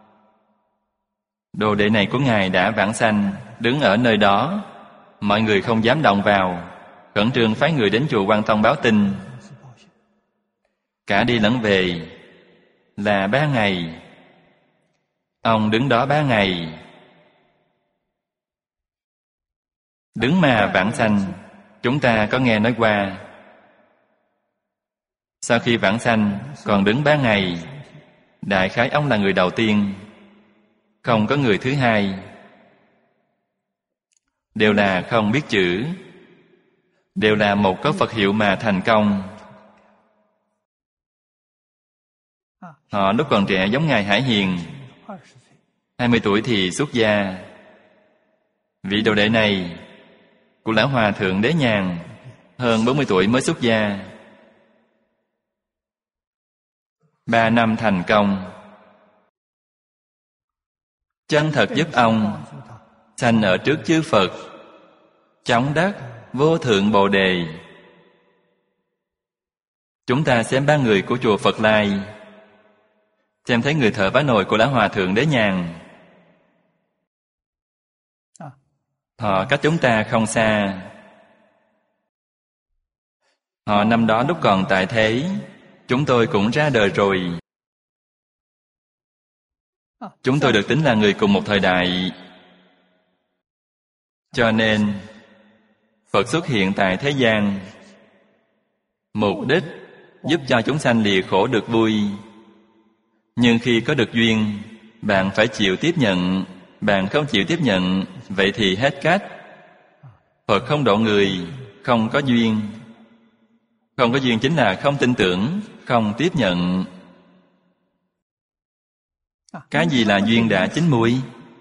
Đồ đệ này của Ngài đã vãng sanh, đứng ở nơi đó. Mọi người không dám động vào, khẩn trương phái người đến chùa Quan Tông báo tin. Cả đi lẫn về là ba ngày. Ông đứng đó ba ngày, đứng mà vãng sanh. Chúng ta có nghe nói qua, sau khi vãng sanh còn đứng ba ngày. Đại khái ông là người đầu tiên, không có người thứ hai. Đều là không biết chữ, đều là một có Phật hiệu mà thành công. Họ lúc còn trẻ giống Ngài Hải Hiền, hai mươi tuổi thì xuất gia. Vị đồ đệ này của Lão Hòa Thượng Đế Nhàn hơn bốn mươi tuổi mới xuất gia. Ba năm thành công, chân thật giúp ông sanh ở trước chư Phật, chóng đắc vô thượng Bồ Đề. Chúng ta xem ba người của chùa Phật Lai, xem thấy người thợ vá nồi của Lão Hòa Thượng Đế Nhàn. Họ cách chúng ta không xa. Họ năm đó lúc còn tại thế, chúng tôi cũng ra đời rồi. Chúng tôi được tính là người cùng một thời đại. Cho nên Phật xuất hiện tại thế gian, mục đích giúp cho chúng sanh lìa khổ được vui. Nhưng khi có được duyên, bạn phải chịu tiếp nhận. Bạn không chịu tiếp nhận, vậy thì hết cách. Phật không độ người, không có duyên. Không có duyên chính là không tin tưởng, không tiếp nhận. Cái gì là duyên đã chín mùi?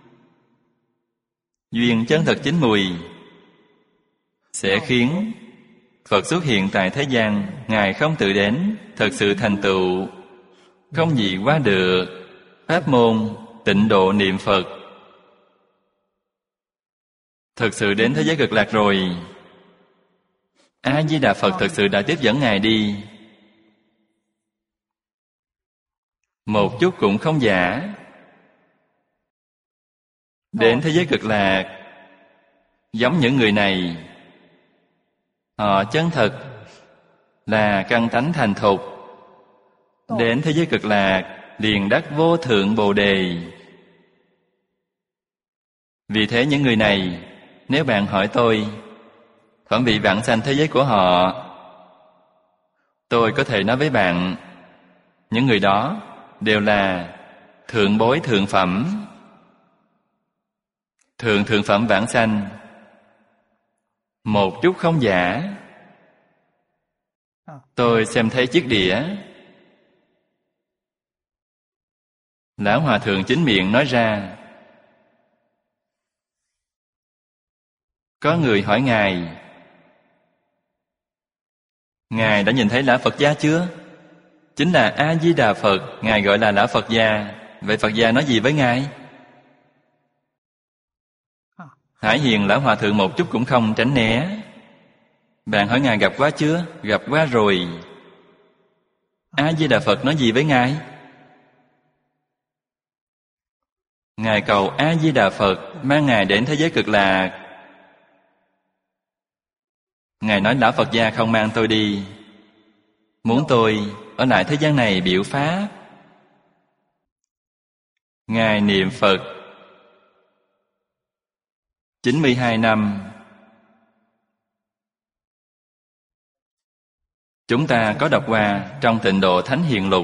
Duyên chân thật chín mùi sẽ khiến Phật xuất hiện tại thế gian. Ngài không tự đến, thật sự thành tựu, không gì qua được pháp môn tịnh độ niệm Phật. Thực sự đến thế giới cực lạc rồi. A Di Đà Phật thực sự đã tiếp dẫn Ngài đi. Một chút cũng không giả. Đến thế giới cực lạc, giống những người này, họ chân thật là căn tánh thành thục. Đến thế giới cực lạc liền đắc vô thượng bồ đề. Vì thế những người này, nếu bạn hỏi tôi phẩm vị vãng sanh thế giới của họ, tôi có thể nói với bạn, những người đó đều là thượng bối thượng phẩm, thượng thượng phẩm vãng sanh, một chút không giả. Tôi xem thấy chiếc đĩa, Lão Hòa Thượng chính miệng nói ra. Có người hỏi Ngài, Ngài đã nhìn thấy Lão Phật Gia chưa? Chính là A-di-đà Phật, Ngài gọi là Lão Phật Gia. Vậy Phật Gia nói gì với Ngài? Hải Hiền Lão Hòa Thượng một chút cũng không tránh né. Bạn hỏi Ngài gặp quá chưa? Gặp quá rồi. A-di-đà Phật nói gì với Ngài? Ngài cầu A-di-đà Phật mang Ngài đến thế giới cực lạc. Ngài nói Lão Phật Gia không mang tôi đi, muốn tôi ở lại thế gian này biểu pháp. Ngài niệm Phật chín mươi hai năm. Chúng ta có đọc qua trong Tịnh Độ Thánh Hiền Lục,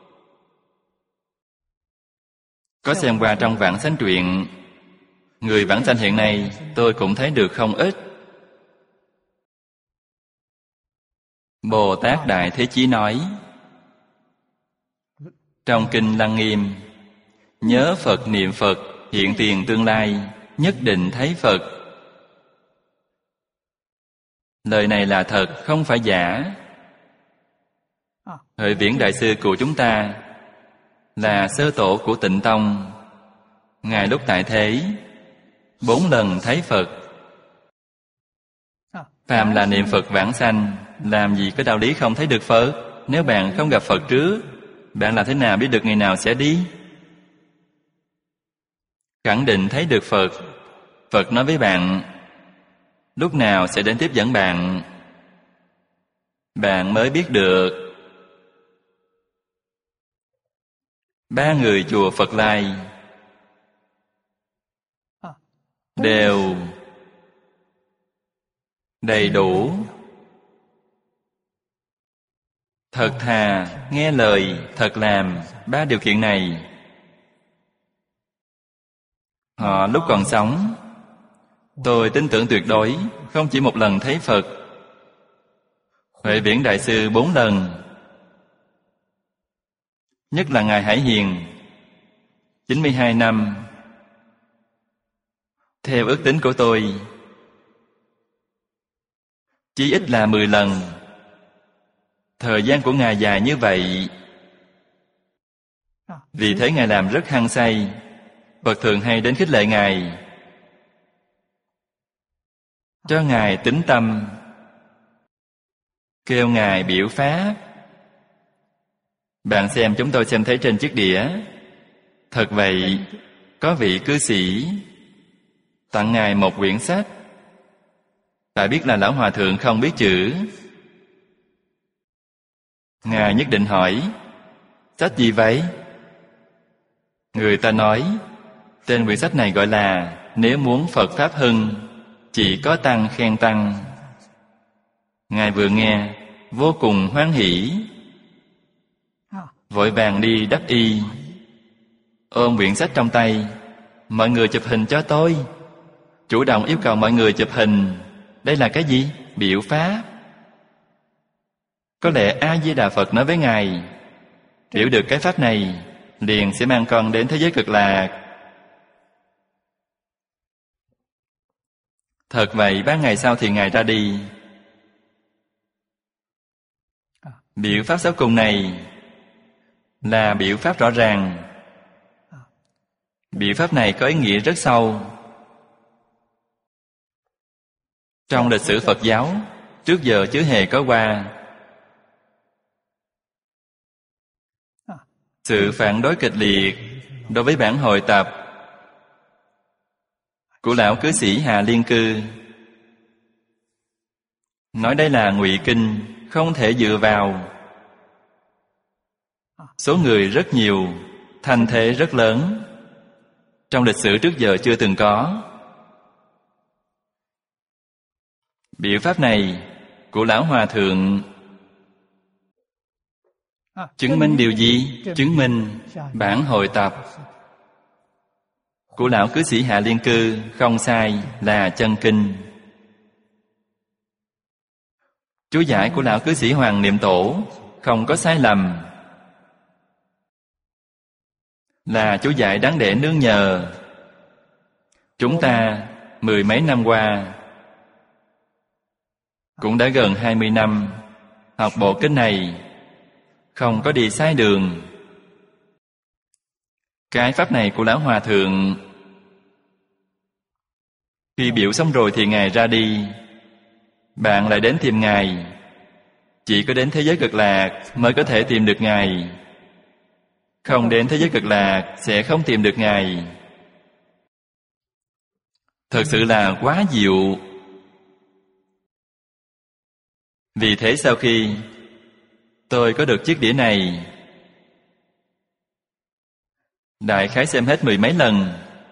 có xem qua trong Vãng Sanh Truyện. Người vãng sanh hiện nay tôi cũng thấy được không ít. Bồ Tát Đại Thế Chí nói trong Kinh Lăng Nghiêm, nhớ Phật niệm Phật, hiện tiền tương lai nhất định thấy Phật. Lời này là thật, không phải giả. Huệ Viễn Đại Sư của chúng ta là sơ tổ của Tịnh Tông. Ngài lúc tại thế bốn lần thấy Phật. Phàm là niệm Phật vãng sanh, làm gì có đạo lý không thấy được Phật. Nếu bạn không gặp Phật trước, bạn làm thế nào biết được ngày nào sẽ đi? Khẳng định thấy được Phật. Phật nói với bạn lúc nào sẽ đến tiếp dẫn bạn, bạn mới biết được. Ba người chùa Phật Lai đều đầy đủ, thật thà, nghe lời, thật làm. Ba điều kiện này họ lúc còn sống, tôi tin tưởng tuyệt đối không chỉ một lần thấy Phật. Huệ Viễn Đại Sư bốn lần, nhất là Ngài Hải Hiền chín mươi hai năm. Theo ước tính của tôi, chí ít là mười lần. Thời gian của Ngài dài như vậy, vì thế Ngài làm rất hăng say. Phật thường hay đến khích lệ Ngài, cho Ngài tín tâm, kêu Ngài biểu pháp. Bạn xem chúng tôi xem thấy trên chiếc đĩa. Thật vậy, có vị cư sĩ tặng Ngài một quyển sách. Tại biết là Lão Hòa Thượng không biết chữ, Ngài nhất định hỏi, sách gì vậy? Người ta nói, tên quyển sách này gọi là Nếu muốn Phật Pháp hưng, chỉ có tăng khen tăng. Ngài vừa nghe vô cùng hoan hỷ, vội vàng đi đắp y, ôm quyển sách trong tay. Mọi người chụp hình cho tôi. Chủ động yêu cầu mọi người chụp hình. Đây là cái gì? Biểu pháp. Có lẽ A Di Đà Phật nói với Ngài, hiểu được cái pháp này liền sẽ mang con đến thế giới cực lạc. Thật vậy, ba ngày sau thì Ngài ra đi. Biểu pháp sau cùng này là biểu pháp rõ ràng. Biểu pháp này có ý nghĩa rất sâu. Trong lịch sử Phật giáo, trước giờ chưa hề có qua. Sự phản đối kịch liệt đối với bản hội tập của lão cư sĩ Hà Liên Cư, nói đây là ngụy kinh, không thể dựa vào. Số người rất nhiều, thành thế rất lớn, trong lịch sử trước giờ chưa từng có. Biểu pháp này của lão hòa thượng chứng minh điều gì? Chứng minh bản hội tập của lão cư sĩ Hạ Liên Cư không sai, là chân kinh. Chú giải của lão cư sĩ Hoàng Niệm Tổ không có sai lầm, là chú giải đáng để nương nhờ. Chúng ta mười mấy năm qua, cũng đã gần hai mươi năm học bộ kinh này, không có đi sai đường. Cái pháp này của lão hòa thượng, khi biểu xong rồi thì Ngài ra đi. Bạn lại đến tìm Ngài. Chỉ có đến thế giới cực lạc mới có thể tìm được Ngài. Không đến thế giới cực lạc sẽ không tìm được Ngài. Thật sự là quá diệu. Vì thế sau khi tôi có được chiếc đĩa này, đại khái xem hết mười mấy lần,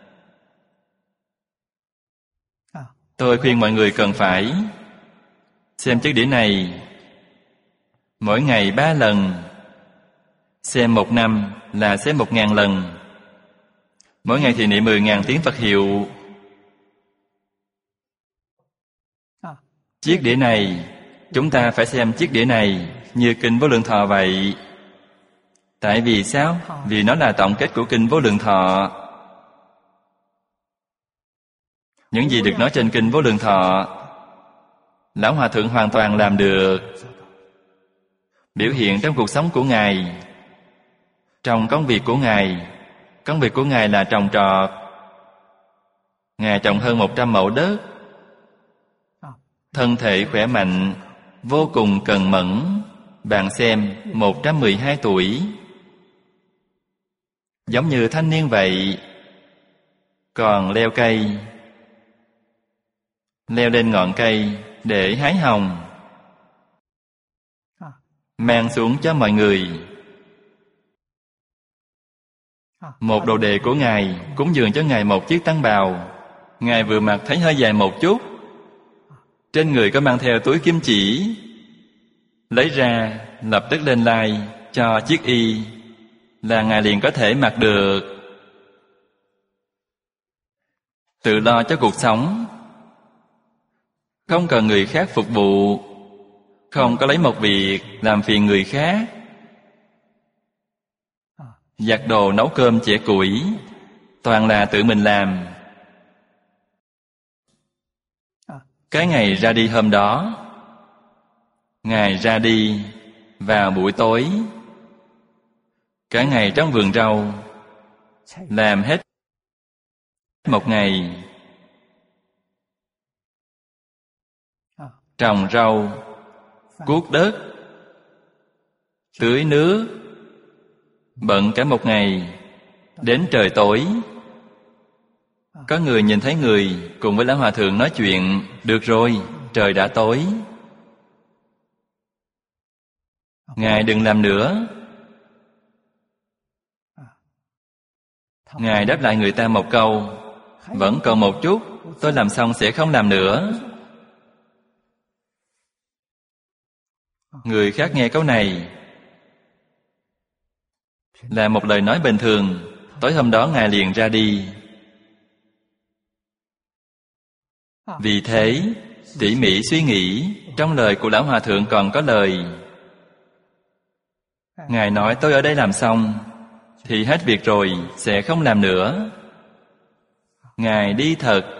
tôi khuyên mọi người cần phải xem chiếc đĩa này mỗi ngày ba lần. Xem một năm là xem một ngàn lần. Mỗi ngày thì niệm mười ngàn tiếng Phật hiệu. Chiếc đĩa này, chúng ta phải xem chiếc đĩa này như Kinh Vô Lượng Thọ vậy. Tại vì sao? Vì nó là tổng kết của Kinh Vô Lượng Thọ. Những gì được nói trên Kinh Vô Lượng Thọ, lão hòa thượng hoàn toàn làm được, biểu hiện trong cuộc sống của Ngài, trong công việc của Ngài. Công việc của Ngài là trồng trọt. Ngài trồng hơn một trăm mẫu đất. Thân thể khỏe mạnh, vô cùng cần mẫn. Bạn xem, một trăm mười hai tuổi, giống như thanh niên vậy, còn leo cây, leo lên ngọn cây để hái hồng, mang xuống cho mọi người. Một đồ đệ của Ngài cúng dường cho Ngài một chiếc tăng bào. Ngài vừa mặc thấy hơi dài một chút, trên người có mang theo túi kim chỉ, lấy ra lập tức lên lai cho chiếc y, là Ngài liền có thể mặc được. Tự lo cho cuộc sống, không cần người khác phục vụ, không có lấy một việc làm phiền người khác. Giặt đồ, nấu cơm, chẻ củi, toàn là tự mình làm. Cái ngày ra đi hôm đó, Ngài ra đi vào buổi tối, cả ngày trong vườn rau, làm hết một ngày. Trồng rau, cuốc đất, tưới nước, bận cả một ngày, đến trời tối. Có người nhìn thấy người cùng với lão hòa thượng nói chuyện, được rồi, trời đã tối, Ngài đừng làm nữa. Ngài đáp lại người ta một câu, vẫn còn một chút, tôi làm xong sẽ không làm nữa. Người khác nghe câu này là một lời nói bình thường. Tối hôm đó Ngài liền ra đi. Vì thế, tỉ mỉ suy nghĩ, trong lời của Lão Hòa Thượng còn có lời. Ngài nói tôi ở đây làm xong thì hết việc rồi, sẽ không làm nữa. Ngài đi thật.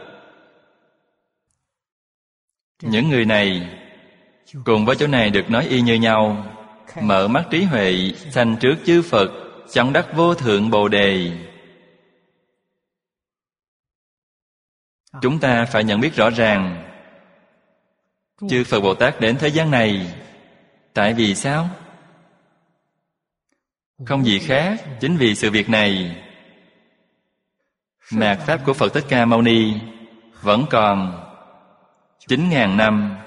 Những người này cùng với chỗ này được nói y như nhau. Mở mắt trí huệ, sanh trước chư Phật, chứng đắc vô thượng Bồ Đề. Chúng ta phải nhận biết rõ ràng, chư Phật Bồ Tát đến thế gian này tại vì sao? Không gì khác, chính vì sự việc này. Mạt Pháp của Phật Thích Ca Mâu Ni vẫn còn chín ngàn năm.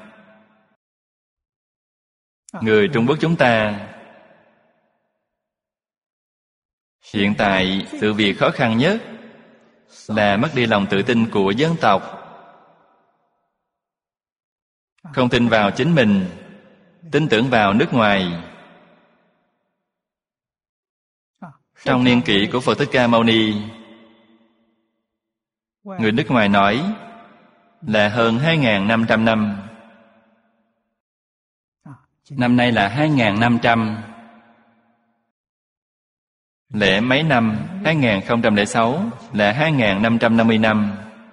Người Trung Quốc chúng ta hiện tại sự việc khó khăn nhất là mất đi lòng tự tin của dân tộc. Không tin vào chính mình, tin tưởng vào nước ngoài. Trong niên kỷ của Phật Thích Ca Mâu Ni, người nước ngoài nói là hơn hai nghìn năm trăm năm. Năm nay là hai nghìn năm trăm. Lẻ mấy năm, hai nghìn không trăm lẻ sáu là hai nghìn năm trăm năm mươi năm.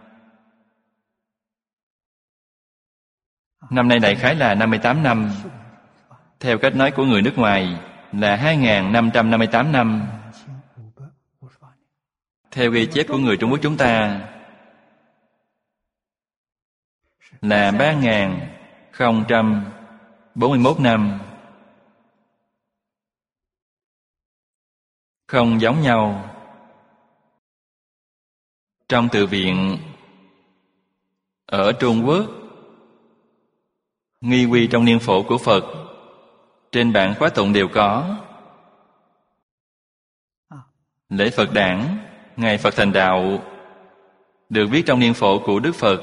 Năm nay đại khái là năm mươi tám năm. Theo cách nói của người nước ngoài là hai nghìn năm trăm năm mươi tám năm. Theo ghi chép của người Trung Quốc chúng ta là ba nghìn không trăm bốn mươi mốt năm. Không giống nhau. Trong từ viện ở Trung Quốc, nghi quy trong niên phổ của Phật, trên bản khóa tụng đều có. Lễ Phật đản, ngày Phật thành đạo, được viết trong niên phổ của Đức Phật.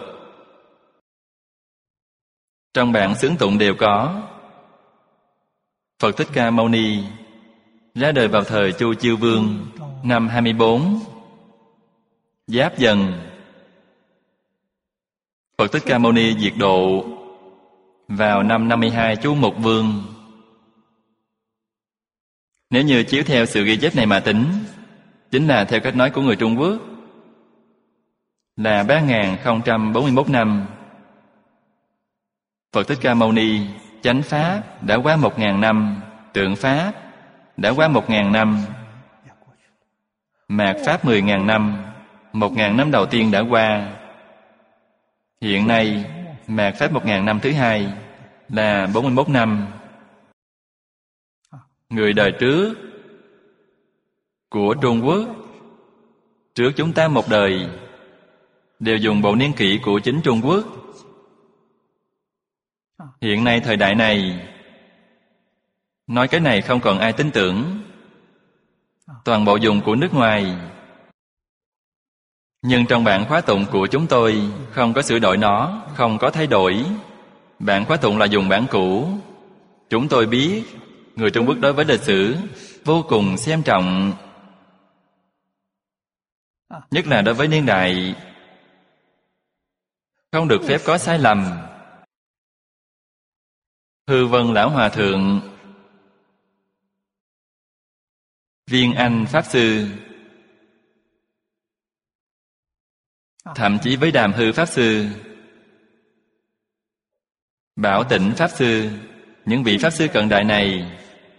Trong bản xướng tụng đều có. Phật Thích Ca Mâu Ni ra đời vào thời Chu Chiêu Vương, năm hai mươi bốn Giáp Dần. Phật Thích Ca Mâu Ni diệt độ vào năm năm mươi hai Chu Mục Vương. Nếu như chiếu theo sự ghi chép này mà tính, chính là theo cách nói của người Trung Quốc, là ba nghìn không trăm bốn mươi mốt năm. Phật Thích Ca Mâu Ni chánh Pháp đã qua một nghìn năm, tượng Pháp đã qua một nghìn năm, mạt Pháp mười nghìn năm. Một nghìn năm đầu tiên đã qua. Hiện nay mạt Pháp một nghìn năm thứ hai là bốn mươi mốt năm. Người đời trước của Trung Quốc, trước chúng ta một đời, đều dùng bộ niên kỷ của chính Trung Quốc. Hiện nay thời đại này, nói cái này không còn ai tin tưởng, toàn bộ dùng của nước ngoài. Nhưng trong bản khóa tụng của chúng tôi không có sửa đổi nó, không có thay đổi. Bản khóa tụng là dùng bản cũ. Chúng tôi biết người Trung Quốc đối với lịch sử vô cùng xem trọng, nhất là đối với niên đại, không được phép có sai lầm. Hư Vân Lão Hòa Thượng, Viên Anh Pháp Sư, thậm chí với Đàm Hư Pháp Sư, Bảo Tịnh Pháp Sư, những vị Pháp Sư cận đại này,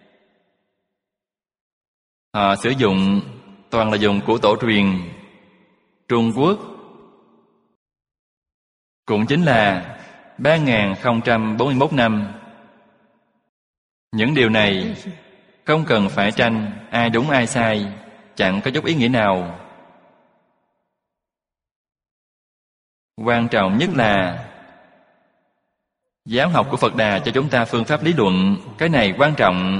họ sử dụng toàn là dùng của tổ truyền Trung Quốc, cũng chính là ba nghìn không trăm bốn mươi mốt năm. Những điều này không cần phải tranh ai đúng ai sai, chẳng có chút ý nghĩa nào. Quan trọng nhất là giáo học của Phật Đà cho chúng ta phương pháp lý luận. Cái này quan trọng.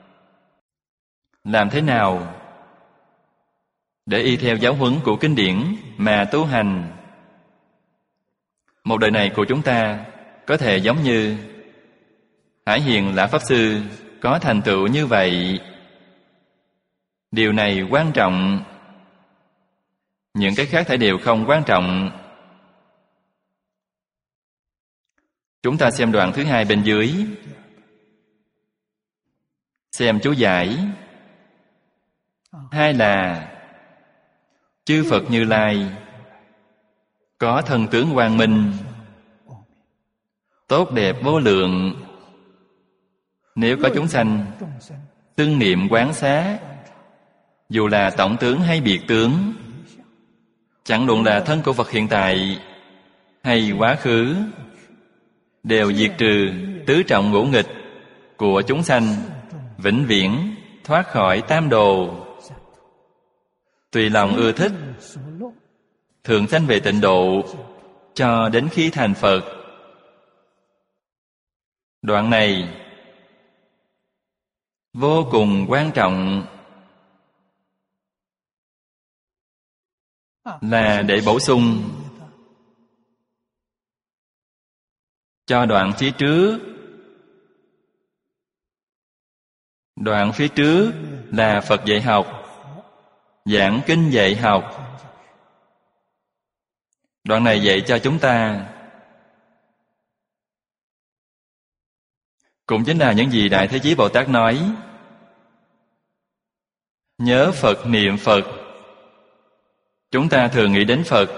Làm thế nào để y theo giáo huấn của kinh điển mà tu hành? Một đời này của chúng ta có thể giống như Hải Hiền Lão Pháp Sư có thành tựu như vậy. Điều này quan trọng. Những cái khác thể đều không quan trọng. Chúng ta xem đoạn thứ hai bên dưới. Xem chú giải. Hai là chư Phật Như Lai có thân tướng quang minh, tốt đẹp vô lượng. Nếu có chúng sanh xưng niệm quán xá, dù là tổng tướng hay biệt tướng, chẳng luận là thân của Phật hiện tại hay quá khứ, đều diệt trừ tứ trọng ngũ nghịch của chúng sanh, vĩnh viễn thoát khỏi tam đồ. Tùy lòng ưa thích, thường sanh về tịnh độ, cho đến khi thành Phật. Đoạn này vô cùng quan trọng, là để bổ sung cho đoạn phía trước. Đoạn phía trước là Phật dạy học, giảng kinh dạy học. Đoạn này dạy cho chúng ta cũng chính là những gì Đại Thế Chí Bồ Tát nói: nhớ Phật, niệm Phật. Chúng ta thường nghĩ đến Phật,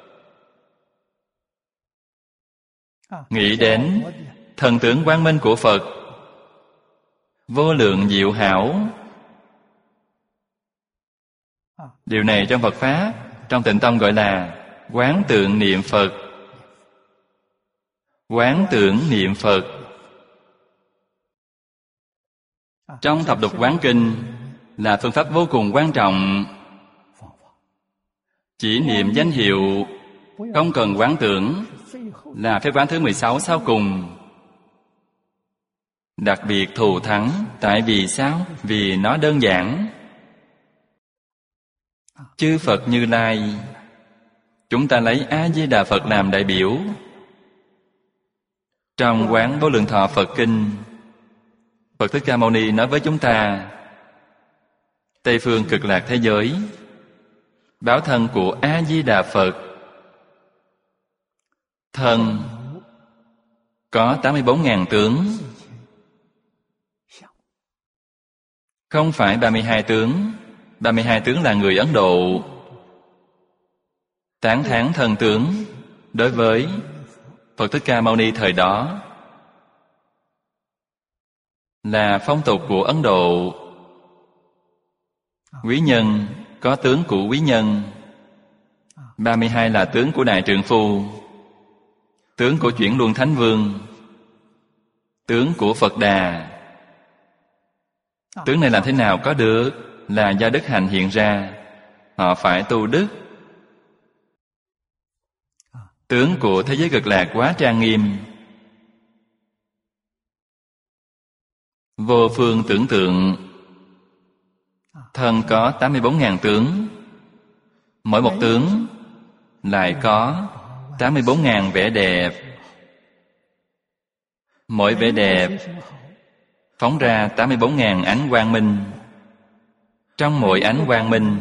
nghĩ đến thần tướng quang minh của Phật, vô lượng diệu hảo. Điều này trong Phật Pháp, trong Tịnh Tông gọi là quán tượng niệm Phật. Quán tưởng niệm Phật. Trong Thập Lục Quán Kinh là phương pháp vô cùng quan trọng. Chỉ niệm danh hiệu, không cần quán tưởng, là phép quán thứ mười sáu sau cùng. Đặc biệt thù thắng. Tại vì sao? Vì nó đơn giản. Chư Phật Như Lai, chúng ta lấy A-di-đà Phật làm đại biểu. Trong Quán Vô Lượng Thọ Phật Kinh, Phật Thích Ca Mâu Ni nói với chúng ta: Tây phương cực lạc thế giới, báo thân của A-di-đà Phật. Thân có tám mươi bốn ngàn tướng, không phải ba mươi hai tướng. ba mươi hai tướng là người Ấn Độ. Tán thán thân tướng đối với Phật Thích Ca Mâu Ni thời đó là phong tục của Ấn Độ. Quý nhân có tướng của quý nhân. ba mươi hai là tướng của Đại Trượng Phu, tướng của Chuyển Luân Thánh Vương, tướng của Phật Đà. Tướng này làm thế nào có được? Là do đức hạnh hiện ra. Họ phải tu đức. Tướng của thế giới cực lạc quá trang nghiêm, vô phương tưởng tượng. Thân có tám mươi bốn ngàn tướng, mỗi một tướng lại có tám mươi bốn ngàn vẻ đẹp. Mỗi vẻ đẹp phóng ra tám mươi bốn ngàn ánh quang minh. Trong mỗi ánh quang minh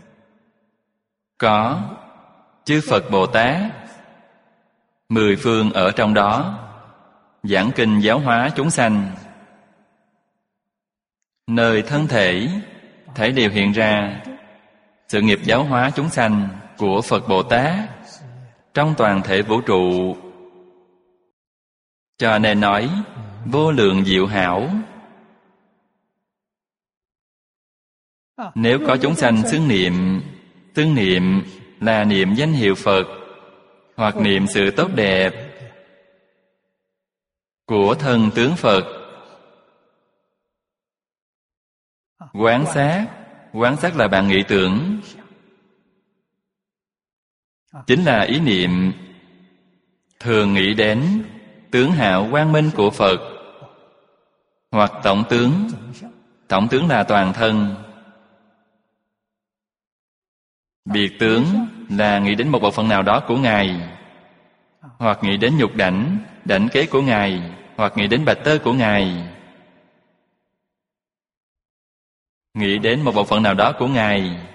có chư Phật Bồ Tát mười phương ở trong đó, giảng kinh giáo hóa chúng sanh. Nơi thân thể thể đều hiện ra sự nghiệp giáo hóa chúng sanh của Phật Bồ Tát trong toàn thể vũ trụ. Cho nên nói vô lượng diệu hảo. Nếu có chúng sanh xưng niệm, xưng niệm là niệm danh hiệu Phật, hoặc niệm sự tốt đẹp của thân tướng Phật. Quán sát, quán sát là bạn nghĩ tưởng, chính là ý niệm thường nghĩ đến tướng hảo quang minh của Phật, hoặc tổng tướng. Tổng tướng là toàn thân. Biệt tướng là nghĩ đến một bộ phận nào đó của Ngài, hoặc nghĩ đến nhục đảnh, đảnh kế của Ngài, hoặc nghĩ đến bạch tơ của Ngài, nghĩ đến một bộ phận nào đó của Ngài,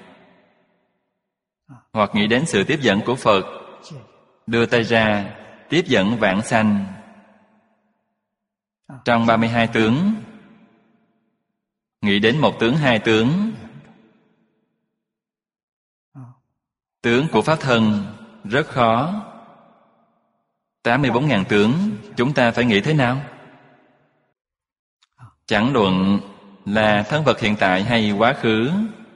hoặc nghĩ đến sự tiếp dẫn của Phật, đưa tay ra tiếp dẫn vãng sanh. Trong ba mươi hai tướng, nghĩ đến một tướng hai tướng. Tướng của Pháp thân rất khó. tám mươi bốn ngàn tướng, chúng ta phải nghĩ thế nào? Chẳng luận là thân Phật hiện tại hay quá khứ.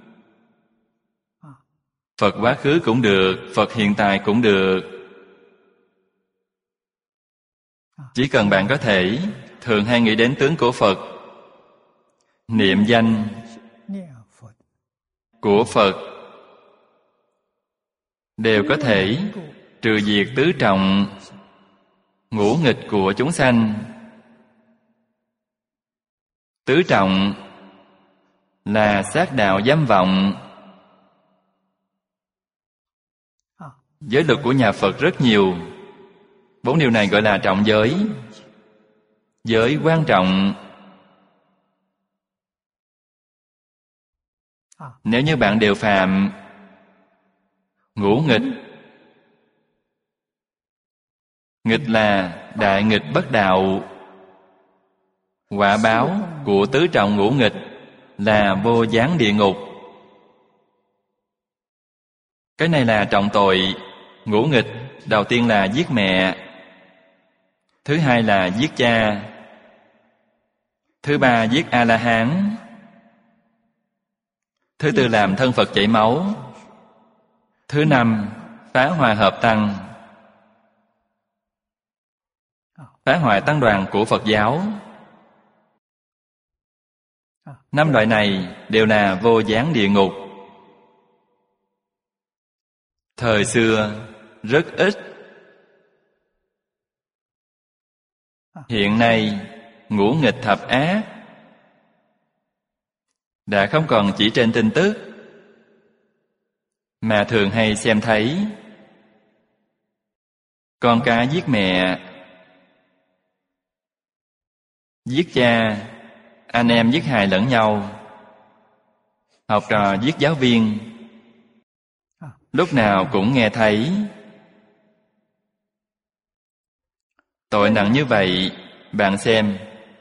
Phật quá khứ cũng được, Phật hiện tại cũng được. Chỉ cần bạn có thể thường hay nghĩ đến tướng của Phật, niệm danh của Phật, đều có thể trừ diệt tứ trọng ngũ nghịch của chúng sanh. Tứ trọng là sát đạo dâm vọng. Giới luật của nhà Phật rất nhiều. Bốn điều này gọi là trọng giới. Giới quan trọng. Nếu như bạn đều phạm ngũ nghịch, nghịch là đại nghịch bất đạo, quả báo của tứ trọng ngũ nghịch là vô gián địa ngục. Cái này là trọng tội. Ngũ nghịch đầu tiên là giết mẹ, thứ hai là giết cha, thứ ba giết A-la-hán, thứ tư làm thân Phật chảy máu, thứ năm phá hòa hợp tăng, phá hoại tăng đoàn của Phật giáo. Năm loại này đều là vô gián địa ngục. Thời xưa rất ít. Hiện nay ngũ nghịch thập ác đã không còn chỉ trên tin tức, mà thường hay xem thấy. Con cái giết mẹ, giết cha, anh em giết hại lẫn nhau, học trò giết giáo viên, lúc nào cũng nghe thấy. Tội nặng như vậy, bạn xem.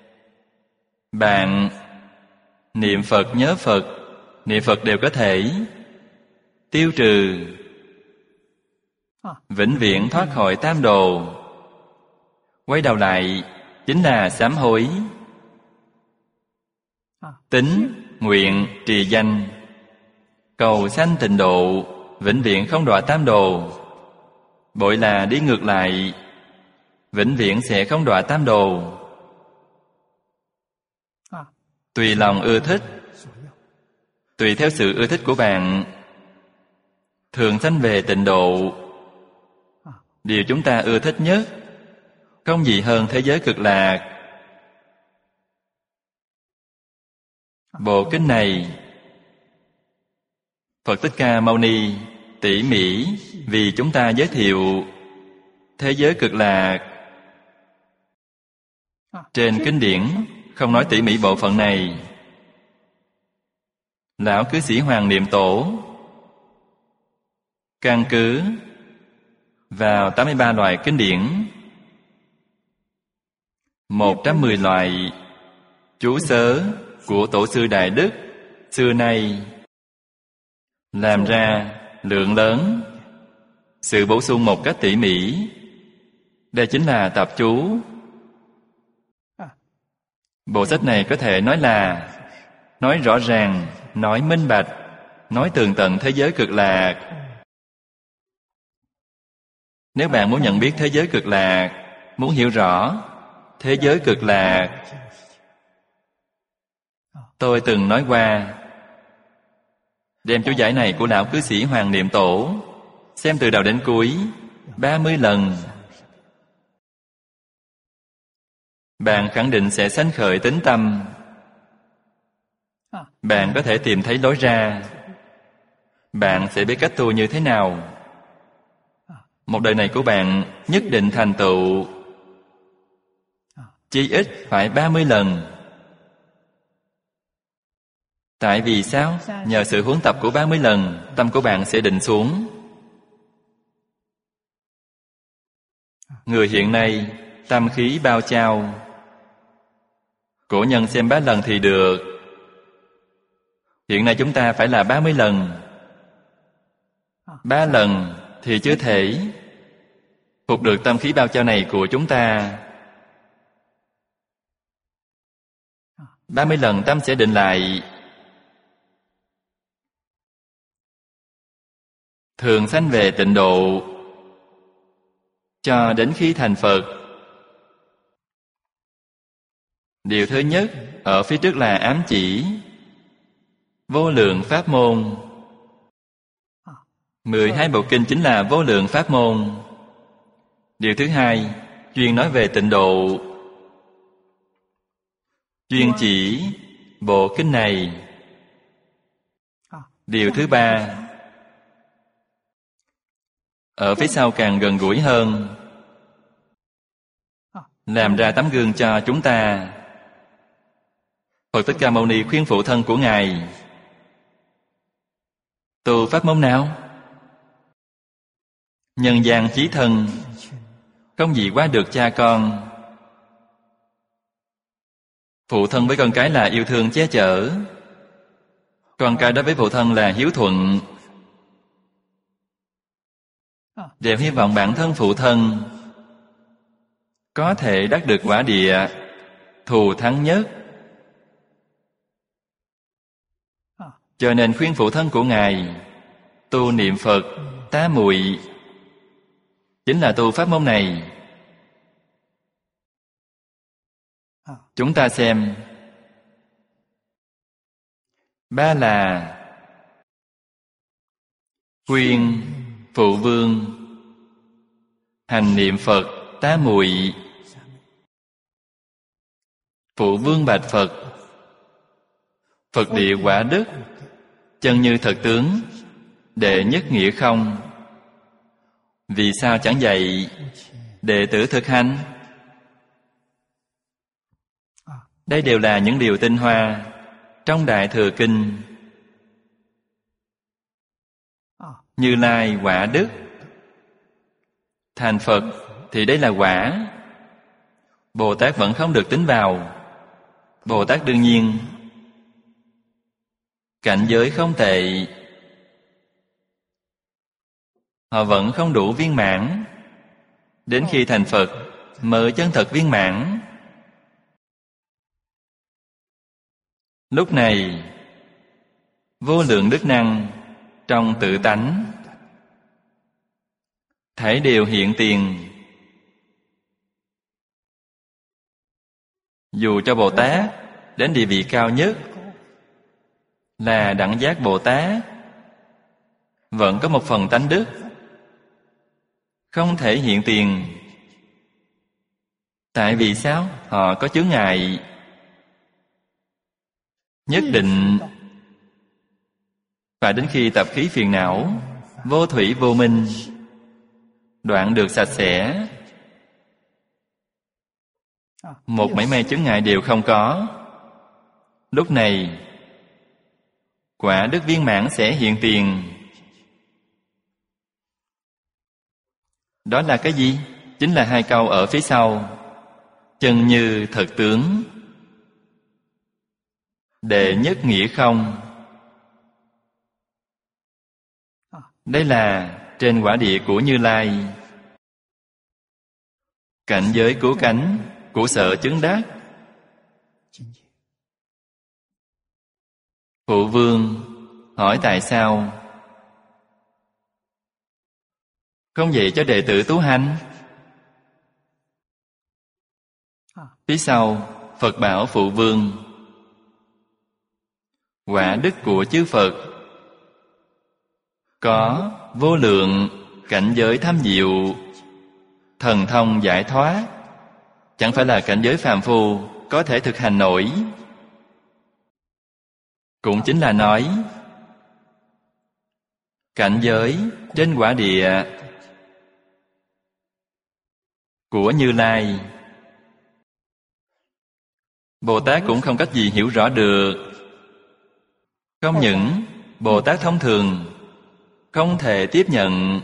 Bạn niệm Phật nhớ Phật, niệm Phật đều có thể tiêu trừ, vĩnh viễn thoát khỏi tam đồ. Quay đầu lại chính là sám hối. Tín, nguyện, trì danh, cầu sanh tịnh độ, vĩnh viễn không đọa tam đồ. Bội là đi ngược lại, vĩnh viễn sẽ không đọa tam đồ. Tùy lòng ưa thích, tùy theo sự ưa thích của bạn, thường sanh về tịnh độ. Điều chúng ta ưa thích nhất không gì hơn thế giới cực lạc. Bộ kinh này Phật Thích Ca Mâu Ni tỉ mỉ vì chúng ta giới thiệu thế giới cực lạc. Trên kinh điển không nói tỉ mỉ bộ phận này. Lão Cư Sĩ Hoàng Niệm Tổ căn cứ vào tám mươi ba loại kinh điển, một trăm mười loại chú sớ của Tổ sư Đại Đức xưa nay, làm ra lượng lớn sự bổ sung một cách tỉ mỉ. Đây chính là tập chú. Bộ sách này có thể nói là nói rõ ràng, nói minh bạch, nói tường tận thế giới cực lạc. Nếu bạn muốn nhận biết thế giới cực lạc, muốn hiểu rõ thế giới cực lạc, tôi từng nói qua, đem chú giải này của Lão Cư Sĩ Hoàng Niệm Tổ xem từ đầu đến cuối ba mươi lần, bạn khẳng định sẽ sanh khởi tín tâm. Bạn có thể tìm thấy lối ra. Bạn sẽ biết cách tu như thế nào. Một đời này của bạn nhất định thành tựu. Chí ít phải ba mươi lần. Tại vì sao? Nhờ sự huấn tập của ba mươi lần, tâm của bạn sẽ định xuống. Người hiện nay tâm khí bao trao. Cổ nhân xem ba lần thì được. Hiện nay chúng ta phải là ba mươi lần. Ba lần thì chưa thể phục được tâm khí bao trao này của chúng ta. Ba mươi lần tâm sẽ định lại. Thường sanh về tịnh độ cho đến khi thành Phật. Điều thứ nhất ở phía trước là ám chỉ vô lượng pháp môn. Mười hai bộ kinh chính là vô lượng pháp môn. Điều thứ hai chuyên nói về tịnh độ, chuyên chỉ bộ kinh này. Điều thứ ba ở phía sau càng gần gũi hơn, làm ra tấm gương cho chúng ta. Phật Thích Ca Mâu Ni khuyên phụ thân của Ngài tu pháp môn nào? Nhân gian chí thân, không gì qua được cha con. Phụ thân với con cái là yêu thương che chở, con cái đối với phụ thân là hiếu thuận, đều hy vọng bản thân phụ thân có thể đắc được quả địa thù thắng nhất. Cho nên khuyên phụ thân của Ngài tu niệm Phật Tá Muội, chính là tu pháp môn này. Chúng ta xem. Ba là khuyên phụ vương hành niệm Phật Tá Muội. Phụ vương bạch Phật: Phật địa quả đức, chân như thật tướng, đệ nhất nghĩa không. Vì sao chẳng dạy đệ tử thực hành? Đây đều là những điều tinh hoa trong Đại Thừa Kinh. Như Lai quả đức, thành Phật thì đây là quả. Bồ Tát vẫn không được tính vào. Bồ Tát đương nhiên cảnh giới không tệ, họ vẫn không đủ viên mãn. Đến khi thành Phật mới chân thật viên mãn. Lúc này vô lượng đức năng trong tự tánh thảy đều hiện tiền. Dù cho Bồ Tát đến địa vị cao nhất là Đẳng Giác Bồ Tát, vẫn có một phần tánh đức không thể hiện tiền. Tại vì sao? Họ có chướng ngại. Nhất định phải đến khi tập khí phiền não vô thủy vô minh đoạn được sạch sẽ, một mảy may chướng ngại đều không có, lúc này quả đức viên mãn sẽ hiện tiền. Đó là cái gì? Chính là hai câu ở phía sau: chân như thật tướng, đệ nhất nghĩa không. Đây là trên quả địa của Như Lai, cảnh giới cứu cánh của sở chứng đắc. Phụ vương hỏi tại sao không dạy cho đệ tử tu hành? Phía sau Phật bảo phụ vương: quả đức của chư Phật có vô lượng cảnh giới thâm diệu, thần thông giải thoát, chẳng phải là cảnh giới phàm phu có thể thực hành nổi. Cũng chính là nói cảnh giới trên quả địa của Như Lai Bồ Tát cũng không cách gì hiểu rõ được. Không những Bồ Tát thông thường không thể tiếp nhận,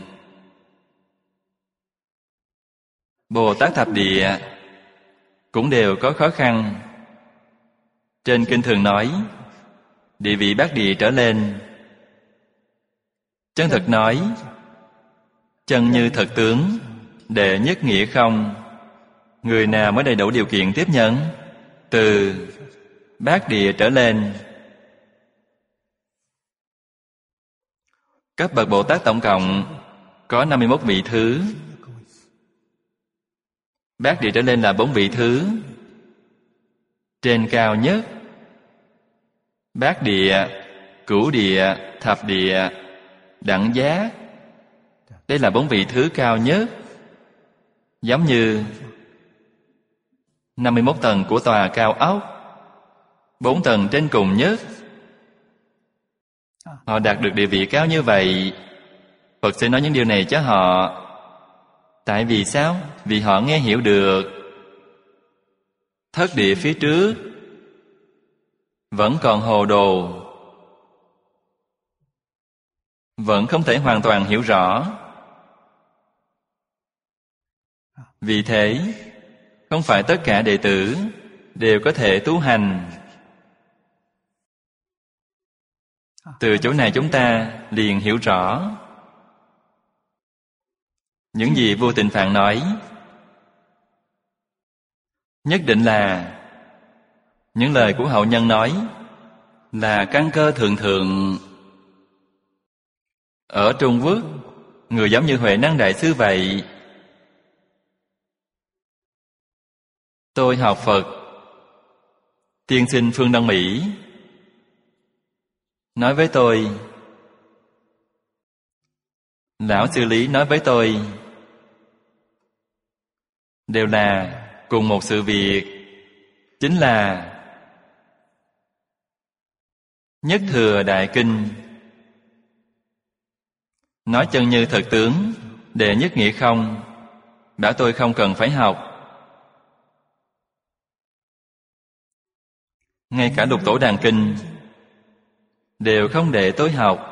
Bồ Tát thập địa cũng đều có khó khăn. Trên kinh thường nói, địa vị bát địa trở lên. Chân thực nói, chân như thật tướng, đệ nhất nghĩa không. Người nào mới đầy đủ điều kiện tiếp nhận? Từ bát địa trở lên. Cấp bậc Bồ Tát tổng cộng có năm mươi mốt vị thứ. Bát địa trở lên là bốn vị thứ. Trên cao nhất bát địa, cửu địa, thập địa, đẳng giác. Đây là bốn vị thứ cao nhất. Giống như năm mươi mốt tầng của tòa cao ốc, bốn tầng trên cùng nhất. Họ đạt được địa vị cao như vậy. Phật sẽ nói những điều này cho họ. Tại vì sao? Vì họ nghe hiểu được thất địa phía trước vẫn còn hồ đồ, vẫn không thể hoàn toàn hiểu rõ. Vì thế, không phải tất cả đệ tử đều có thể tu hành. Từ chỗ này chúng ta liền hiểu rõ những gì Vô Tình Phạn nói. Nhất định là những lời của hậu nhân nói là căn cơ thượng thượng. Ở Trung Quốc, người giống như Huệ Năng Đại Sư vậy. Tôi học Phật, tiên sinh Phương Đông Mỹ nói với tôi, lão sư Lý nói với tôi, đều là cùng một sự việc, chính là Nhất Thừa Đại Kinh. Nói chân như thật tướng, đệ nhất nghĩa không, bảo tôi không cần phải học. Ngay cả Lục Tổ Đàn Kinh đều không để tôi học.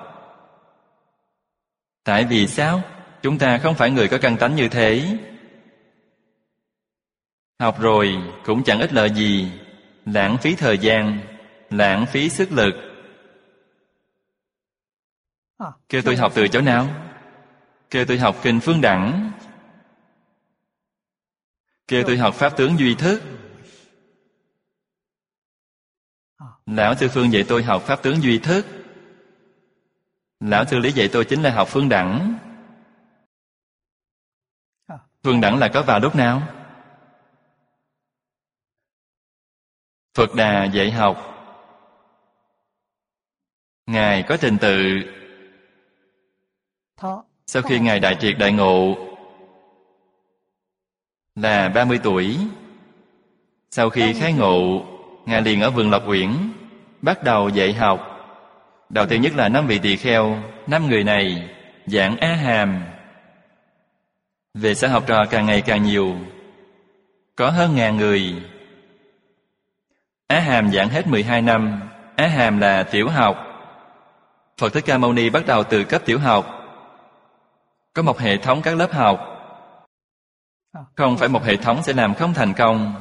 Tại vì sao? Chúng ta không phải người có căn tánh như thế. Học rồi cũng chẳng ích lợi gì, lãng phí thời gian, lãng phí sức lực. Kêu tôi học từ chỗ nào? Kêu tôi học Kinh Phương Đẳng, kêu tôi học Pháp Tướng Duy Thức. Lão Sư Phương dạy tôi học Pháp Tướng Duy Thức, Lão Sư Lý dạy tôi chính là học Phương Đẳng. Phương Đẳng là có vào lúc nào? Phật Đà dạy học, Ngài có trình tự. Sau khi Ngài đại triệt đại ngộ là ba mươi tuổi. Sau khi khai ngộ, Ngài liền ở vườn Lộc Uyển bắt đầu dạy học. Đầu tiên nhất là năm vị tỳ kheo. Năm người này giảng A Hàm. Về sau học trò càng ngày càng nhiều, có hơn ngàn người. Á Hàm giảng hết mười hai năm. Á Hàm là tiểu học. Phật Thích Ca Mâu Ni bắt đầu từ cấp tiểu học. Có một hệ thống các lớp học. Không phải một hệ thống sẽ làm không thành công.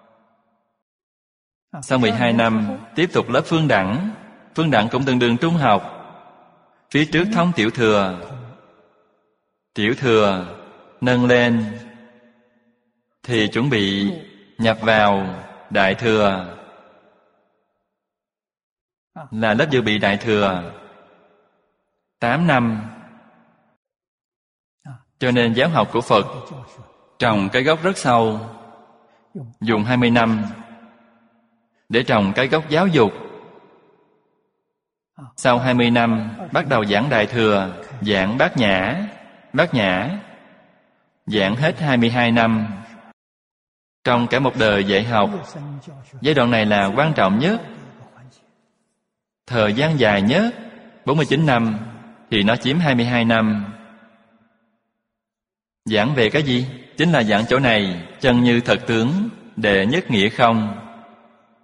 Sau mười hai năm, tiếp tục lớp Phương Đẳng. Phương Đẳng cũng tương đương trung học. Phía trước thống tiểu thừa. Tiểu thừa nâng lên thì chuẩn bị nhập vào đại thừa, là lớp dự bị đại thừa. Tám năm. Cho nên giáo học của Phật trồng cái gốc rất sâu. Dùng hai mươi năm để trồng cái gốc giáo dục. Sau hai mươi năm bắt đầu giảng đại thừa, giảng bát nhã. Bát nhã giảng hết hai mươi hai năm. Trong cả một đời dạy học, giai đoạn này là quan trọng nhất, thời gian dài nhất. Bốn mươi chín năm thì nó chiếm hai mươi hai năm. Giảng về cái gì? Chính là giảng chỗ này, chân như thật tướng, đệ nhất nghĩa không.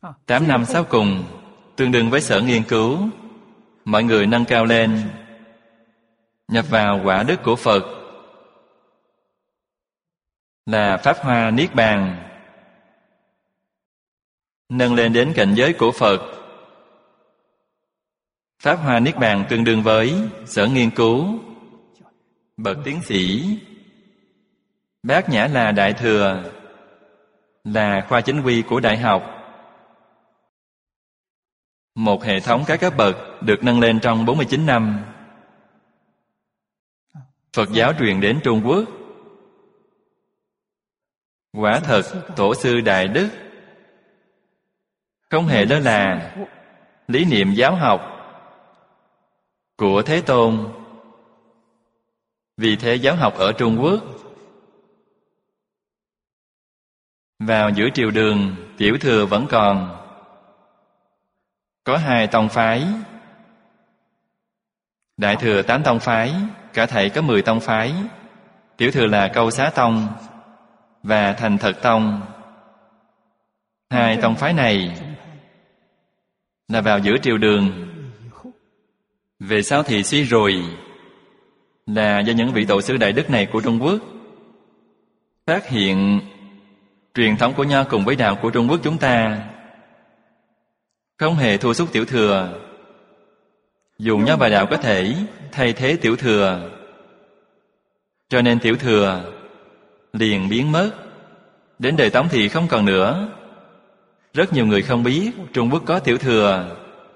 Tám năm sau cùng tương đương với sở nghiên cứu. Mọi người nâng cao lên, nhập vào quả đức của Phật, là Pháp Hoa Niết Bàn, nâng lên đến cảnh giới của Phật. Pháp Hoa Niết Bàn tương đương với sở nghiên cứu, bậc tiến sĩ. Bát Nhã là Đại Thừa, là khoa chính quy của đại học. Một hệ thống các cấp bậc được nâng lên trong bốn mươi chín năm. Phật giáo truyền đến Trung Quốc. Quả thật tổ sư đại đức không hề lơ là lý niệm giáo học của Thế Tôn. Vì thế giáo học ở Trung Quốc vào giữa triều đường tiểu thừa vẫn còn. Có hai tông phái, đại thừa tám tông phái, cả thảy có mười tông phái. Tiểu thừa là Câu Xá Tông và Thành Thật Tông. Hai tông phái này là vào giữa triều đường. Về sau thì suy rồi, là do những vị tổ sư đại đức này của Trung Quốc phát hiện truyền thống của Nho cùng với đạo của Trung Quốc chúng ta không hề thua sút tiểu thừa. Dùng Nho và đạo có thể thay thế tiểu thừa, cho nên tiểu thừa liền biến mất. Đến đời Tống thì không còn nữa. Rất nhiều người không biết Trung Quốc có tiểu thừa.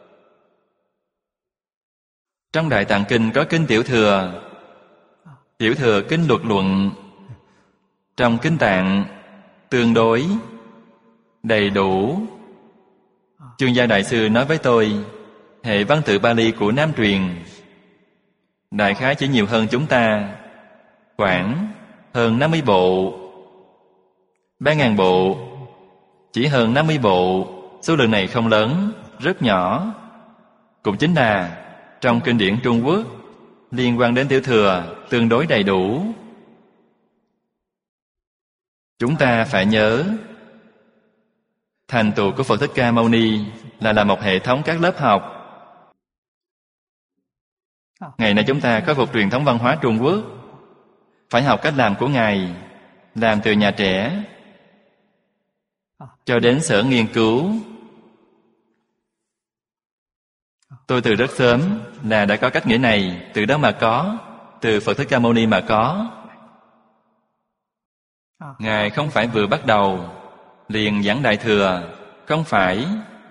Trong Đại Tạng Kinh có kinh tiểu thừa, tiểu thừa kinh luật luận. Trong kinh Tạng tương đối đầy đủ. Chương Gia Đại Sư nói với tôi, hệ văn tự Bali của Nam truyền đại khái chỉ nhiều hơn chúng ta khoảng hơn năm mươi bộ. Ba ngàn bộ chỉ hơn năm mươi bộ. Số lượng này không lớn, rất nhỏ. Cũng chính là trong kinh điển Trung Quốc liên quan đến tiểu thừa tương đối đầy đủ. Chúng ta phải nhớ, thành tựu của Phật Thích Ca Mâu Ni là là một hệ thống các lớp học. Ngày nay chúng ta khôi phục truyền thống văn hóa Trung Quốc, phải học cách làm của Ngài, làm từ nhà trẻ cho đến sở nghiên cứu. Tôi từ rất sớm là đã có cách nghĩa này, từ đó mà có, từ Phật Thích Ca Mâu Ni mà có. Ngài không phải vừa bắt đầu liền giảng Đại Thừa, không phải.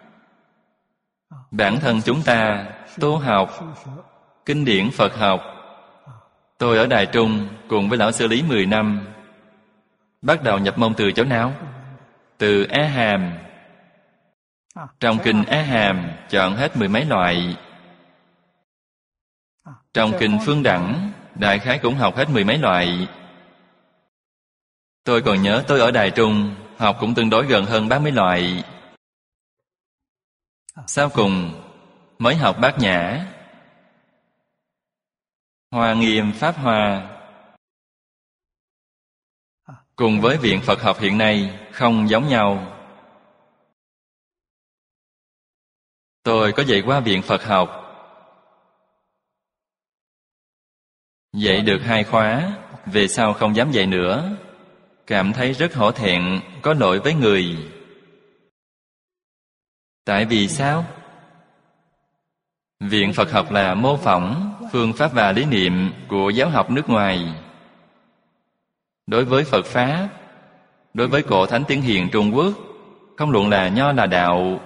Bản thân chúng ta tu học kinh điển Phật học. Tôi ở Đài Trung cùng với lão sư Lý mười năm. Bắt đầu nhập môn từ chỗ nào? Từ A Hàm. Trong kinh Á Hàm chọn hết mười mấy loại. Trong kinh Phương Đẳng đại khái cũng học hết mười mấy loại. Tôi còn nhớ tôi ở Đài Trung học cũng tương đối gần hơn ba mươi loại. Sau cùng mới học Bát Nhã, Hoa Nghiêm, Pháp Hoa. Cùng với Viện Phật học hiện nay không giống nhau. Tôi có dạy qua Viện Phật học, dạy được hai khóa, về sau không dám dạy nữa. Cảm thấy rất hổ thẹn, có lỗi với người. Tại vì sao? Viện Phật học là mô phỏng phương pháp và lý niệm của giáo học nước ngoài. Đối với Phật Pháp, đối với cổ thánh tiếng hiền Trung Quốc, không luận là Nho là đạo,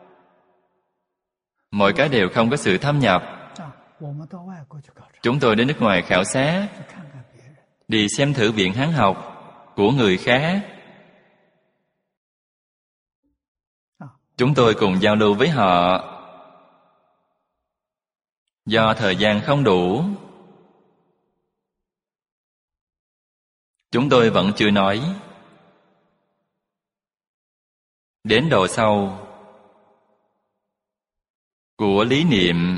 mọi cái đều không có sự thâm nhập. Chúng tôi đến nước ngoài khảo sát, đi xem thử viện Hán học của người khác. Chúng tôi cùng giao lưu với họ. Do thời gian không đủ, chúng tôi vẫn chưa nói. Đến độ sau của lý niệm,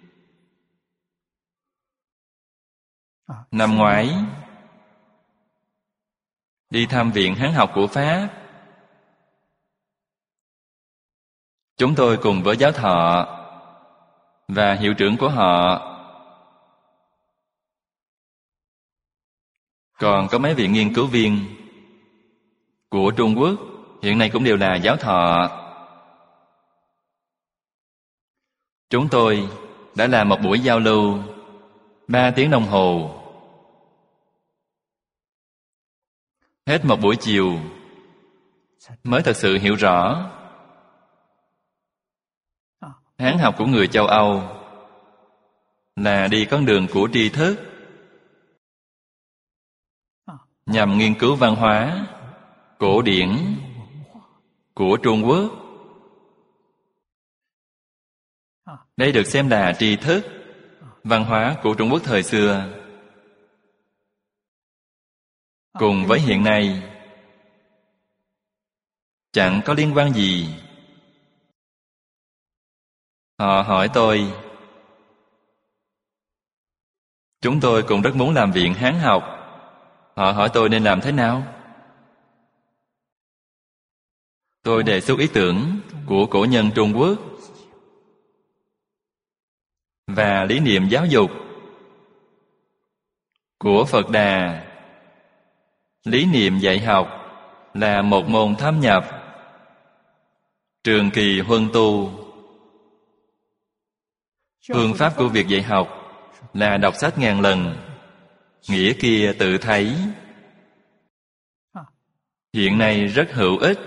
năm ngoái đi thăm viện Hán học của Pháp, Chúng tôi cùng với giáo thọ và hiệu trưởng của họ, còn có mấy vị nghiên cứu viên của Trung Quốc, hiện nay cũng đều là giáo thọ. Chúng tôi đã làm một buổi giao lưu ba tiếng đồng hồ. Hết một buổi chiều mới thật sự hiểu rõ Hán học của người châu Âu là đi con đường của tri thức, nhằm nghiên cứu văn hóa cổ điển của Trung Quốc. Đây được xem là tri thức văn hóa của Trung Quốc thời xưa. Cùng với hiện nay chẳng có liên quan gì. Họ hỏi tôi, chúng tôi cũng rất muốn làm viện Hán học. Họ hỏi tôi nên làm thế nào. Tôi đề xuất ý tưởng của cổ nhân Trung Quốc và lý niệm giáo dục của Phật Đà. Lý niệm dạy học là một môn thâm nhập, trường kỳ huân tu. Phương pháp của việc dạy học là đọc sách ngàn lần, nghĩa kia tự thấy. Hiện nay rất hữu ích.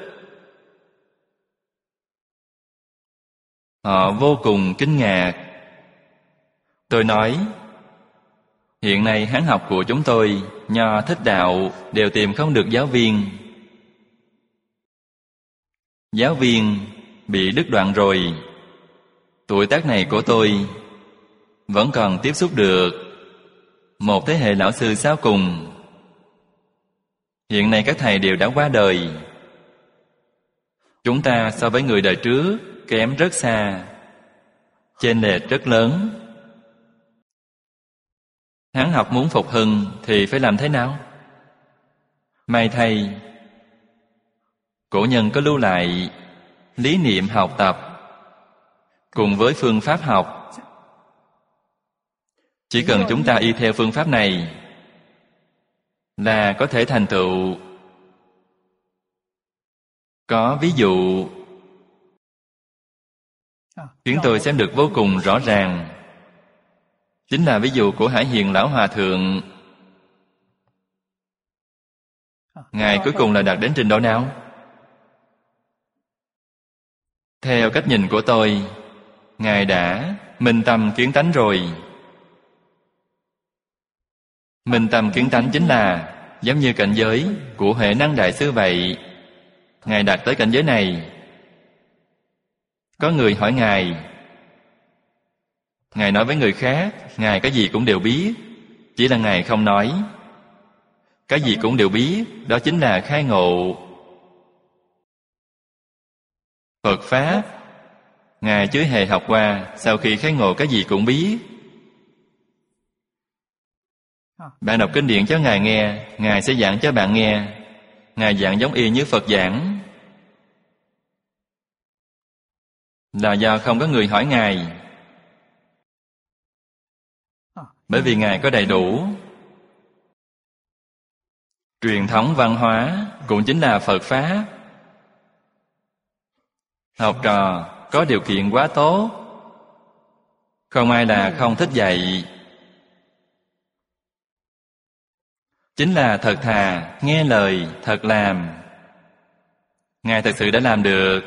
Họ vô cùng kinh ngạc. Tôi nói, hiện nay Hán học của chúng tôi, Nho, Thích Đạo đều tìm không được giáo viên. Giáo viên bị đứt đoạn rồi. Tuổi tác này của tôi vẫn còn tiếp xúc được một thế hệ lão sư sau cùng. Hiện nay các thầy đều đã qua đời. Chúng ta so với người đời trước kém rất xa, chênh lệch rất lớn. Hán học muốn phục hưng thì phải làm thế nào? May thay, cổ nhân có lưu lại lý niệm học tập cùng với phương pháp học. Chỉ cần chúng ta y theo phương pháp này là có thể thành tựu. Có ví dụ khiến tôi xem được vô cùng rõ ràng, chính là ví dụ của Hải Hiền Lão Hòa Thượng. Ngài cuối cùng là đạt đến trình độ nào? Theo cách nhìn của tôi, Ngài đã minh tâm kiến tánh rồi. Minh tâm kiến tánh chính là giống như cảnh giới của Huệ Năng Đại Sư vậy. Ngài đạt tới cảnh giới này. Có người hỏi Ngài, Ngài nói với người khác, Ngài cái gì cũng đều biết, chỉ là Ngài không nói. Cái gì cũng đều biết, đó chính là khai ngộ. Phật Pháp, Ngài chưa hề học qua, sau khi khai ngộ cái gì cũng biết. Bạn đọc kinh điển cho Ngài nghe, Ngài sẽ giảng cho bạn nghe. Ngài giảng giống y như Phật giảng, là do không có người hỏi Ngài. Bởi vì Ngài có đầy đủ. Truyền thống văn hóa cũng chính là Phật Pháp. Học trò có điều kiện quá tốt, không ai là không thích dạy. Chính là thật thà, nghe lời, thật làm. Ngài thật sự đã làm được.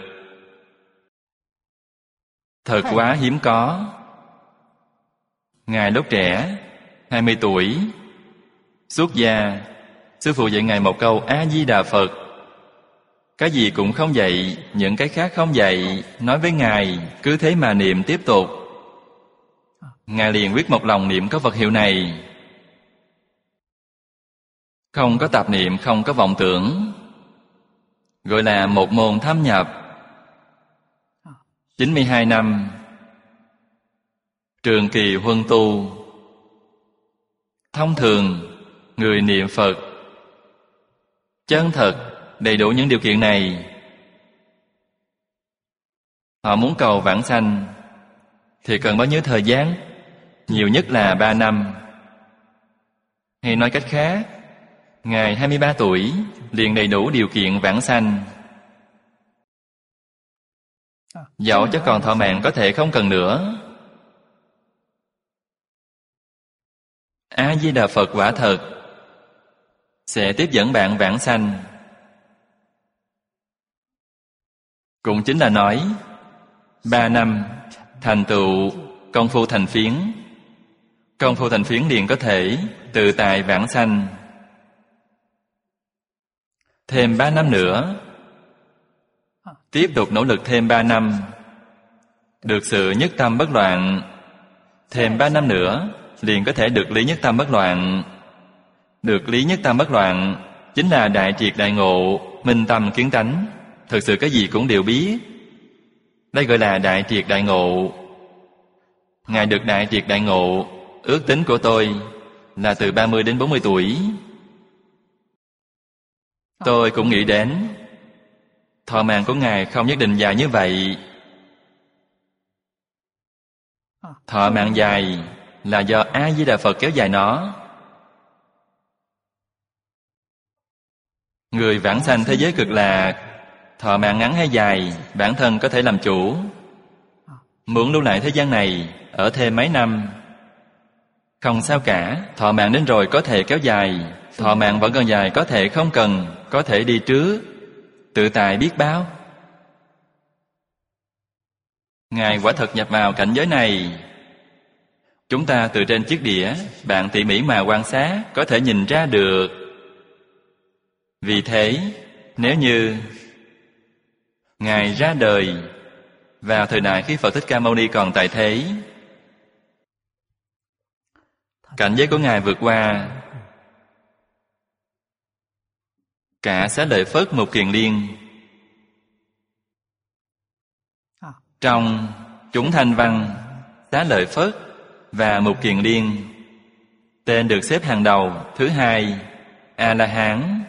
Thật quá hiếm có. Ngài lúc trẻ, hai mươi tuổi, xuất gia, sư phụ dạy Ngài một câu A-di-đà Phật. Cái gì cũng không dạy, những cái khác không dạy, nói với Ngài, cứ thế mà niệm tiếp tục. Ngài liền quyết một lòng niệm có Phật hiệu này. Không có tạp niệm, không có vọng tưởng, gọi là một môn thâm nhập. chín mươi hai năm trường kỳ huân tu. Thông thường người niệm Phật chân thật, đầy đủ những điều kiện này, Họ muốn cầu vãng sanh thì cần bao nhiêu thời gian? Nhiều nhất là ba năm. Hay nói cách khác, Ngài hai mươi ba tuổi liền đầy đủ điều kiện vãng sanh. Dẫu cho còn thọ mạng có thể không cần nữa. A-di-đà Phật quả thật sẽ tiếp dẫn bạn vãng sanh. Cũng chính là nói ba năm thành tựu công phu thành phiến. Công phu thành phiến liền có thể tự tại vãng sanh. Thêm ba năm nữa, tiếp tục nỗ lực thêm ba năm, được sự nhất tâm bất loạn. Thêm ba năm nữa, liền có thể được lý nhất tâm bất loạn. Được lý nhất tâm bất loạn chính là đại triệt đại ngộ, minh tâm kiến tánh. Thực sự cái gì cũng đều biết. Đây gọi là đại triệt đại ngộ. Ngài được đại triệt đại ngộ, ước tính của tôi là từ ba mươi đến bốn mươi tuổi. Tôi cũng nghĩ đến thọ mạng của Ngài không nhất định dài như vậy. Thọ mạng dài là do A-di-đà Phật kéo dài nó. Người vãng sanh thế giới cực lạc, thọ mạng ngắn hay dài, bản thân có thể làm chủ. Muốn lưu lại thế gian này, ở thêm mấy năm, không sao cả. Thọ mạng đến rồi có thể kéo dài, thọ mạng vẫn còn dài có thể không cần, có thể đi trước, tự tại biết bao. Ngài quả thật nhập vào cảnh giới này. Chúng ta từ trên chiếc đĩa, bạn tỉ mỉ mà quan sát, có thể nhìn ra được. Vì thế, nếu như Ngài ra đời vào thời đại khi Phật Thích Ca Mâu Ni còn tại thế, cảnh giới của Ngài vượt qua cả Xá Lợi Phất, Mục Kiền Liên. Trong chúng thanh văn, Xá Lợi Phất và Mục Kiền Liên, tên được xếp hàng đầu, thứ hai, A-la-hán.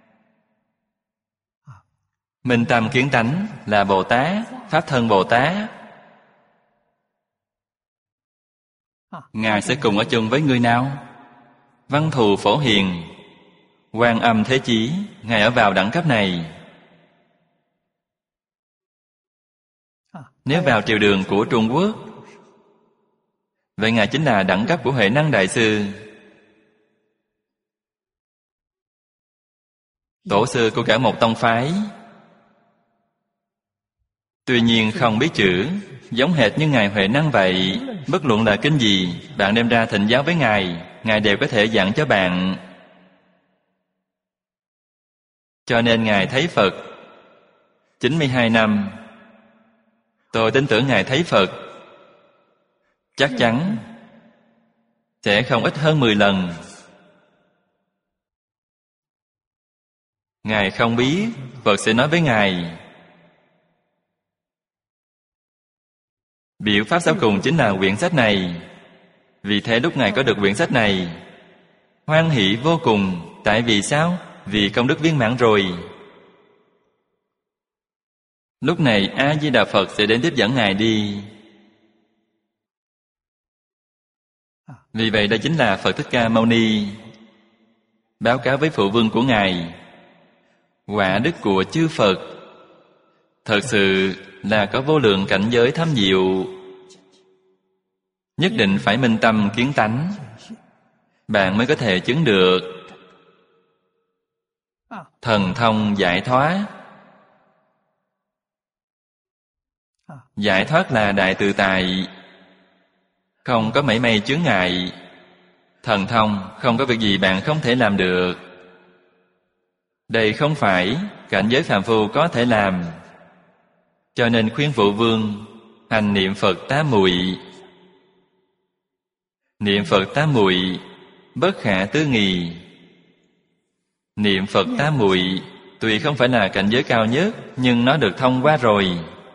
Minh tâm kiến tánh là Bồ Tát, Pháp thân Bồ Tát. Ngài sẽ cùng ở chung với người nào? Văn Thù Phổ Hiền, Quan Âm Thế Chí, Ngài ở vào đẳng cấp này. Nếu vào triều đường của Trung Quốc, vậy Ngài chính là đẳng cấp của Huệ Năng Đại Sư, tổ sư của cả một tông phái. Tuy nhiên không biết chữ, giống hệt như Ngài Huệ Năng vậy. Bất luận là kinh gì, bạn đem ra thỉnh giáo với Ngài, Ngài đều có thể giảng cho bạn. Cho nên Ngài thấy Phật chín mươi hai năm. Tôi tin tưởng Ngài thấy Phật chắc chắn sẽ không ít hơn mười lần. Ngài không biết, Phật sẽ nói với Ngài. Biểu pháp sau cùng chính là quyển sách này. Vì thế lúc Ngài có được quyển sách này, hoan hỷ vô cùng. Tại vì sao? Vì công đức viên mãn rồi. Lúc này A-di-đà Phật sẽ đến tiếp dẫn Ngài đi. Vì vậy đây chính là Phật Thích Ca Mâu Ni báo cáo với phụ vương của Ngài. Quả đức của chư Phật thật sự là có vô lượng cảnh giới thâm diệu. Nhất định phải minh tâm kiến tánh, bạn mới có thể chứng được thần thông giải thoát. Giải thoát là đại tự tại, không có mảy may chướng ngại. Thần thông không có việc gì bạn không thể làm được. Đây không phải cảnh giới phàm phu có thể làm. Cho nên khuyên phụ vương hành niệm Phật tám muội. Niệm Phật tám muội bất khả tư nghì. Niệm Phật tám muội tuy không phải là cảnh giới cao nhất, nhưng nó được thông qua rồi.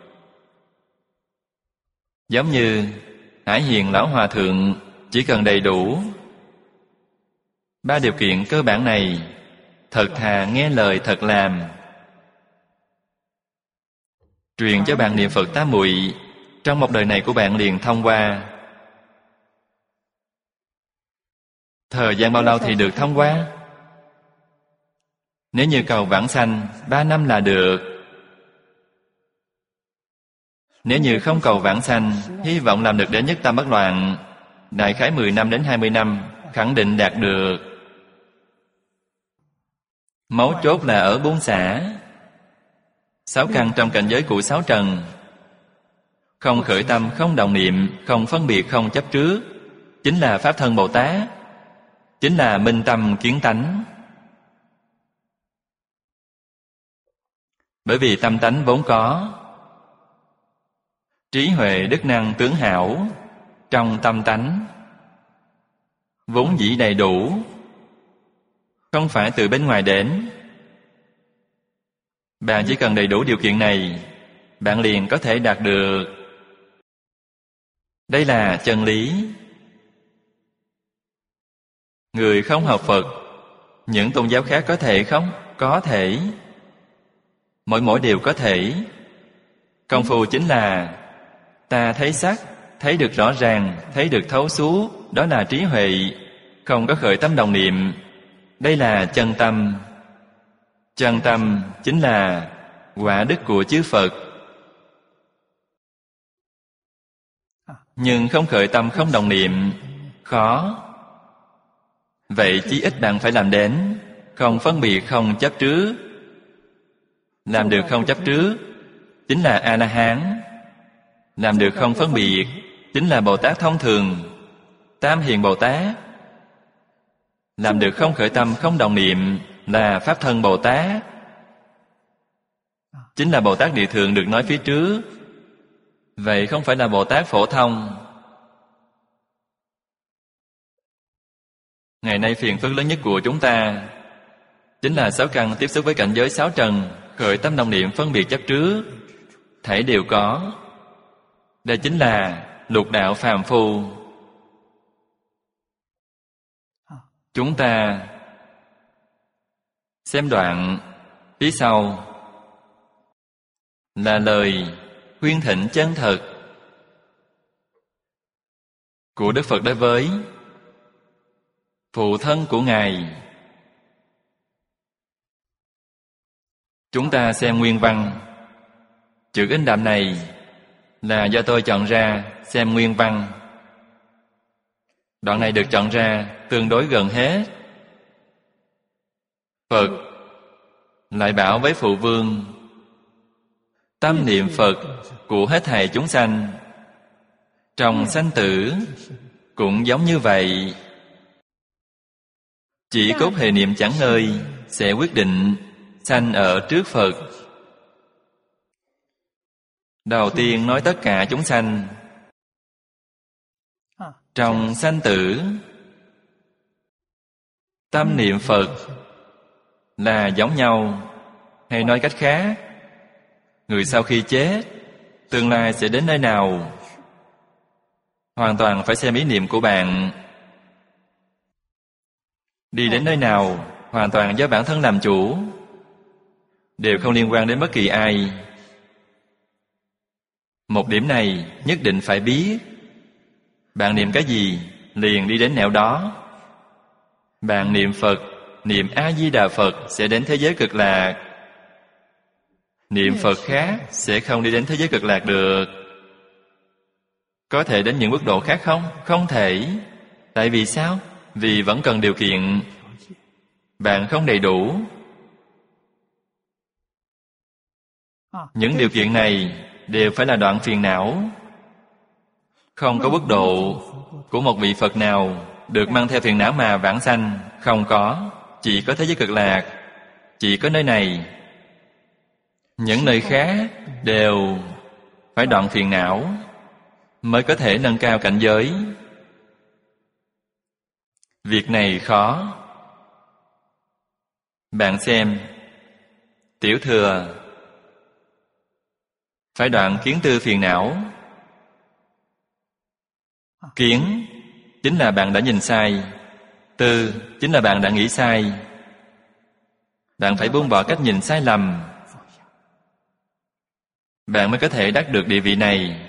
Giống như Hải Hiền Lão Hòa Thượng chỉ cần đầy đủ ba điều kiện cơ bản này: thật thà nghe lời, thật làm. truyền cho bạn niệm Phật tám muội, trong một đời này của bạn liền thông qua. Thời gian bao lâu thì được thông qua? Nếu như cầu vãng sanh, ba năm là được. Nếu như không cầu vãng sanh, hy vọng làm được đến nhất tâm bất loạn, đại khái mười năm đến hai mươi năm, khẳng định đạt được. Mấu chốt là ở bốn xã, sáu căn trong cảnh giới của sáu trần. Không khởi tâm, không động niệm, không phân biệt, không chấp trước, chính là Pháp Thân Bồ Tát, chính là minh tâm kiến tánh. Bởi vì tâm tánh vốn có, trí huệ đức năng tướng hảo trong tâm tánh vốn dĩ đầy đủ, không phải từ bên ngoài đến. Bạn chỉ cần đầy đủ điều kiện này, bạn liền có thể đạt được. Đây là chân lý. Người không học Phật, những tôn giáo khác có thể không? Có thể. Mỗi mỗi đều có thể. Công phu chính là ta thấy sắc, thấy được rõ ràng, thấy được thấu suốt, đó là trí huệ, không có khởi tâm đồng niệm. Đây là chân tâm. Chân tâm chính là quả đức của chư Phật. Nhưng không khởi tâm, không đồng niệm, khó. Vậy chí ít bạn phải làm đến không phân biệt, không chấp trước. Làm được không chấp trước chính là A-la-hán. Làm được không phân biệt chính là Bồ Tát thông thường, Tam Hiền Bồ Tát. Làm được không khởi tâm, không đồng niệm là Pháp Thân Bồ Tát, chính là Bồ Tát Địa Thượng được nói phía trước. Vậy không phải là Bồ Tát phổ thông. Ngày nay phiền phức lớn nhất của chúng ta chính là sáu căn tiếp xúc với cảnh giới sáu trần, khởi tâm đồng niệm phân biệt chấp trước, thảy đều có. Đây chính là lục đạo phàm phu. Chúng ta xem đoạn phía sau là lời khuyên thỉnh chân thật của Đức Phật đối với phụ thân của Ngài. Chúng ta xem nguyên văn. Chữ in đậm này là do tôi chọn ra xem nguyên văn. Đoạn này được chọn ra tương đối gần hết. Phật lại bảo với Phụ Vương: tâm niệm Phật của hết thảy chúng sanh, trong sanh tử cũng giống như vậy. Chỉ cốt hệ niệm chẳng nơi sẽ quyết định sanh ở trước Phật. Đầu tiên nói tất cả chúng sanh trong sanh tử, tâm niệm Phật là giống nhau. Hay nói cách khác, người sau khi chết tương lai sẽ đến nơi nào, hoàn toàn phải xem ý niệm của bạn. Đi đến nơi nào hoàn toàn do bản thân làm chủ, đều không liên quan đến bất kỳ ai. Một điểm này nhất định phải biết. Bạn niệm cái gì liền đi đến nẻo đó. Bạn niệm Phật, niệm A-di-đà Phật sẽ đến thế giới cực lạc. Niệm Phật khác sẽ không đi đến thế giới cực lạc được. Có thể đến những mức độ khác không? Không thể. Tại vì sao? Vì vẫn cần điều kiện. Bạn không đầy đủ. Những điều kiện này đều phải là đoạn phiền não. Không có mức độ của một vị Phật nào được mang theo phiền não mà vãng sanh. Không có. Chỉ có thế giới cực lạc. Chỉ có nơi này. Những nơi khác đều phải đoạn phiền não mới có thể nâng cao cảnh giới. Việc này khó. Bạn xem, Tiểu Thừa phải đoạn kiến tư phiền não. Kiến chính là bạn đã nhìn sai, tư chính là bạn đã nghĩ sai. Bạn phải buông bỏ cách nhìn sai lầm. bạn mới có thể đắc được địa vị này.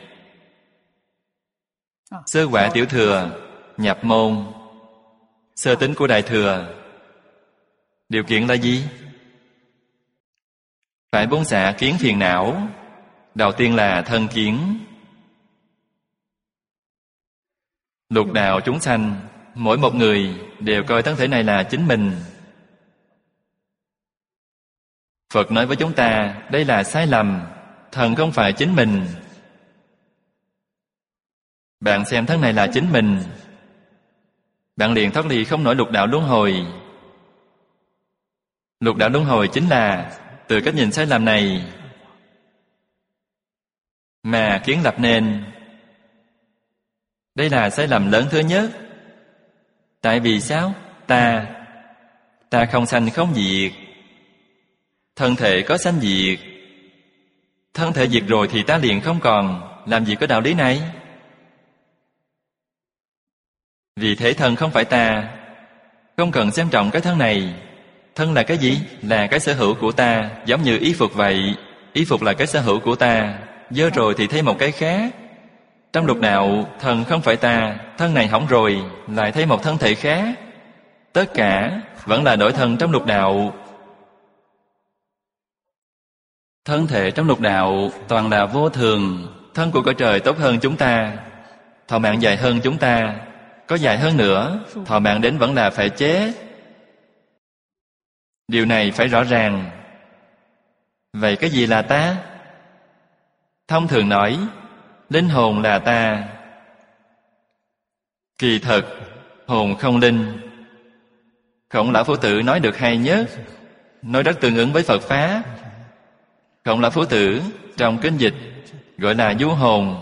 Sơ quả tiểu thừa, nhập môn. Sơ tính của đại thừa, điều kiện là gì? Phải buông xả kiến phiền não. Đầu tiên là thân kiến. Lục đạo chúng sanh, mỗi một người đều coi thân thể này là chính mình. Phật nói với chúng ta, đây là sai lầm. Thần không phải chính mình. Bạn xem thân này là chính mình, bạn liền thoát ly không nổi lục đạo luân hồi. Lục đạo luân hồi chính là từ cách nhìn sai lầm này mà kiến lập nên. Đây là sai lầm lớn thứ nhất. Tại vì sao? Ta Ta không sanh không diệt. Thân thể có sanh diệt. Thân thể diệt rồi thì ta liền không còn. Làm gì có đạo lý này? Vì thế thân không phải ta. Không cần xem trọng cái thân này. Thân là cái gì? Là cái sở hữu của ta. Giống như y phục vậy. Y phục là cái sở hữu của ta. Dơ rồi thì thay một cái khác. Trong lục đạo, thân không phải ta. Thân này hỏng rồi, lại thay một thân thể khác. Tất cả vẫn là đổi thân trong lục đạo. Thân thể trong lục đạo toàn là vô thường. Thân của cõi trời tốt hơn chúng ta, thọ mạng dài hơn chúng ta. Có dài hơn nữa, thọ mạng đến vẫn là phải chết. Điều này phải rõ ràng. Vậy cái gì là ta? Thông thường nói, linh hồn là ta. Kỳ thực, hồn không linh. Khổng Lão Phu Tử nói được hay nhất, nói rất tương ứng với Phật Pháp. Khổng Lão Phu Tử trong kinh dịch gọi là du hồn.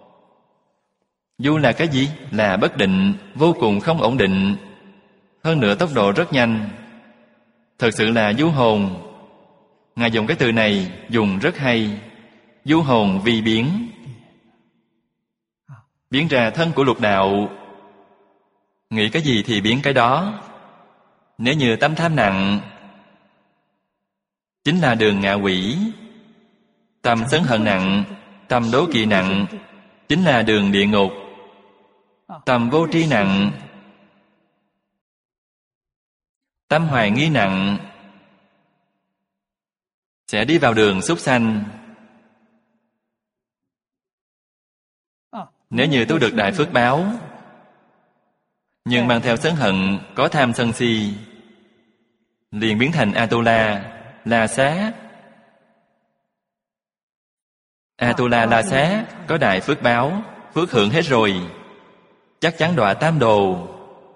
Du là cái gì? Là bất định, vô cùng không ổn định. Hơn nữa tốc độ rất nhanh. Thật sự là du hồn. Ngài dùng cái từ này dùng rất hay. Du hồn vi biến. Biến ra thân của lục đạo. Nghĩ cái gì thì biến cái đó. Nếu như tâm tham nặng, chính là đường ngạ quỷ. Tâm sân hận nặng, tâm đố kỵ nặng, chính là đường địa ngục. Tâm vô tri nặng, tâm hoài nghi nặng, sẽ đi vào đường súc sanh. Nếu như tu được đại phước báo, nhưng mang theo sân hận, có tham sân si, liền biến thành Atula, La Xá. Atula La Xá có đại phước báo, phước hưởng hết rồi, chắc chắn đọa tam đồ.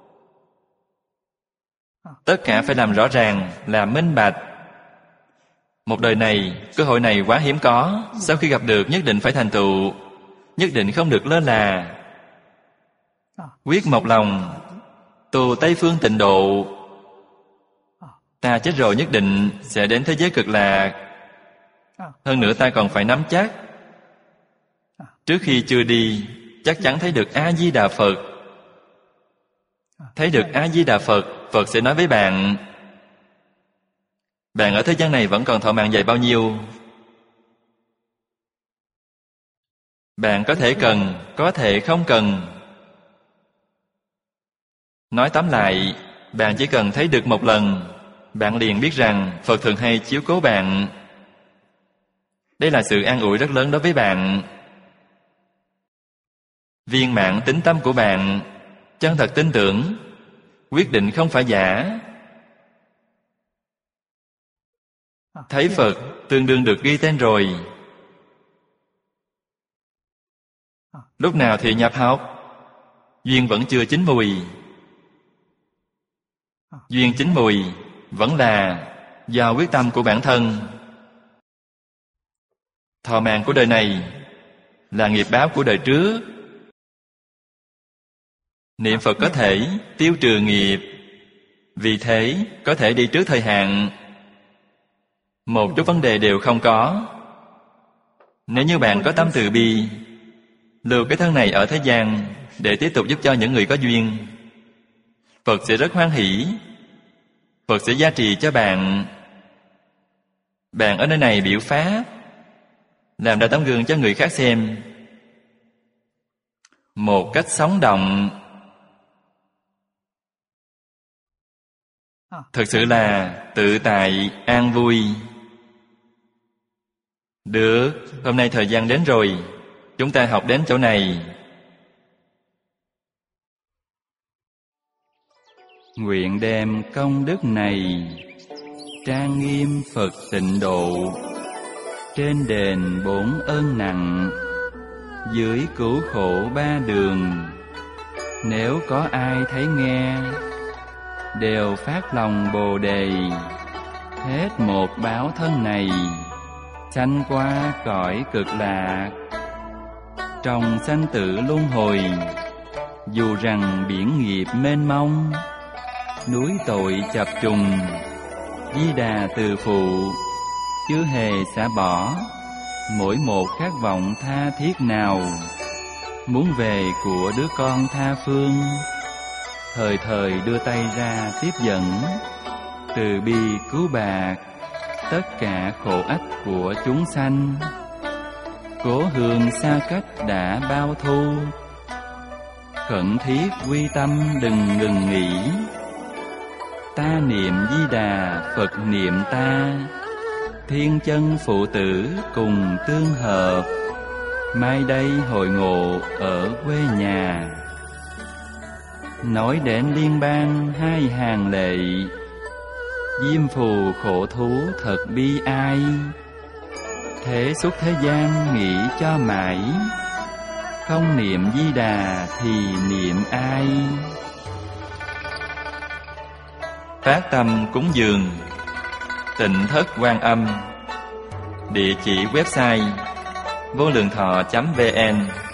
Tất cả phải làm rõ ràng, làm minh bạch. Một đời này, cơ hội này quá hiếm có. Sau khi gặp được nhất định phải thành tựu, nhất định không được lơ là. Quyết một lòng tu Tây Phương Tịnh Độ. Ta chết rồi nhất định sẽ đến thế giới cực lạc. Hơn nữa ta còn phải nắm chắc. Trước khi chưa đi, chắc chắn thấy được A-di-đà Phật. Thấy được A-di-đà Phật, Phật sẽ nói với bạn: bạn ở thế gian này vẫn còn thọ mạng dài bao nhiêu? Bạn có thể cần, có thể không cần. Nói tóm lại, bạn chỉ cần thấy được một lần, bạn liền biết rằng Phật thường hay chiếu cố bạn. Đây là sự an ủi rất lớn đối với bạn. Viên mãn tín tâm của bạn, chân thật tin tưởng, quyết định không phải giả. Thấy Phật tương đương được ghi tên rồi. Lúc nào thì nhập học? Duyên vẫn chưa chín mùi. Duyên chín mùi vẫn là do quyết tâm của bản thân. Thọ mạng của đời này là nghiệp báo của đời trước. Niệm Phật có thể tiêu trừ nghiệp, vì thế có thể đi trước thời hạn. Một chút vấn đề đều không có. Nếu như bạn có tâm từ bi, lưu cái thân này ở thế gian để tiếp tục giúp cho những người có duyên, Phật sẽ rất hoan hỷ. Phật sẽ gia trì cho bạn. Bạn ở nơi này biểu pháp, làm ra tấm gương cho người khác xem, một cách sống động. Thực sự là tự tại, an vui. Được, hôm nay thời gian đến rồi, chúng ta học đến chỗ này. Nguyện đem công đức này trang nghiêm Phật tịnh độ, trên đền bốn ơn nặng, dưới cứu khổ ba đường. Nếu có ai thấy nghe, đều phát lòng Bồ Đề, hết một báo thân này, sanh qua cõi cực lạc. Trong sanh tử luân hồi, dù rằng biển nghiệp mênh mông, núi tội chập trùng, Di Đà từ phụ chưa hề xả bỏ mỗi một khát vọng tha thiết nào, muốn về của đứa con tha phương, thời thời đưa tay ra tiếp dẫn, từ bi cứu bạc tất cả khổ ách của chúng sanh. Cố hương xa cách đã bao thu, khẩn thiết quy tâm đừng ngừng nghỉ. Ta niệm Di Đà, Phật niệm ta, thiên chân phụ tử cùng tương hợp, mai đây hội ngộ ở quê nhà. Nói đến liên bang hai hàng lệ, diêm phù khổ thú thật bi ai. Thế xuất thế gian nghĩ cho mãi, không niệm Di Đà thì niệm ai. Phát tâm cúng dường Tịnh Thất Quan Âm. Địa chỉ website vô lượng thọ chấm vn.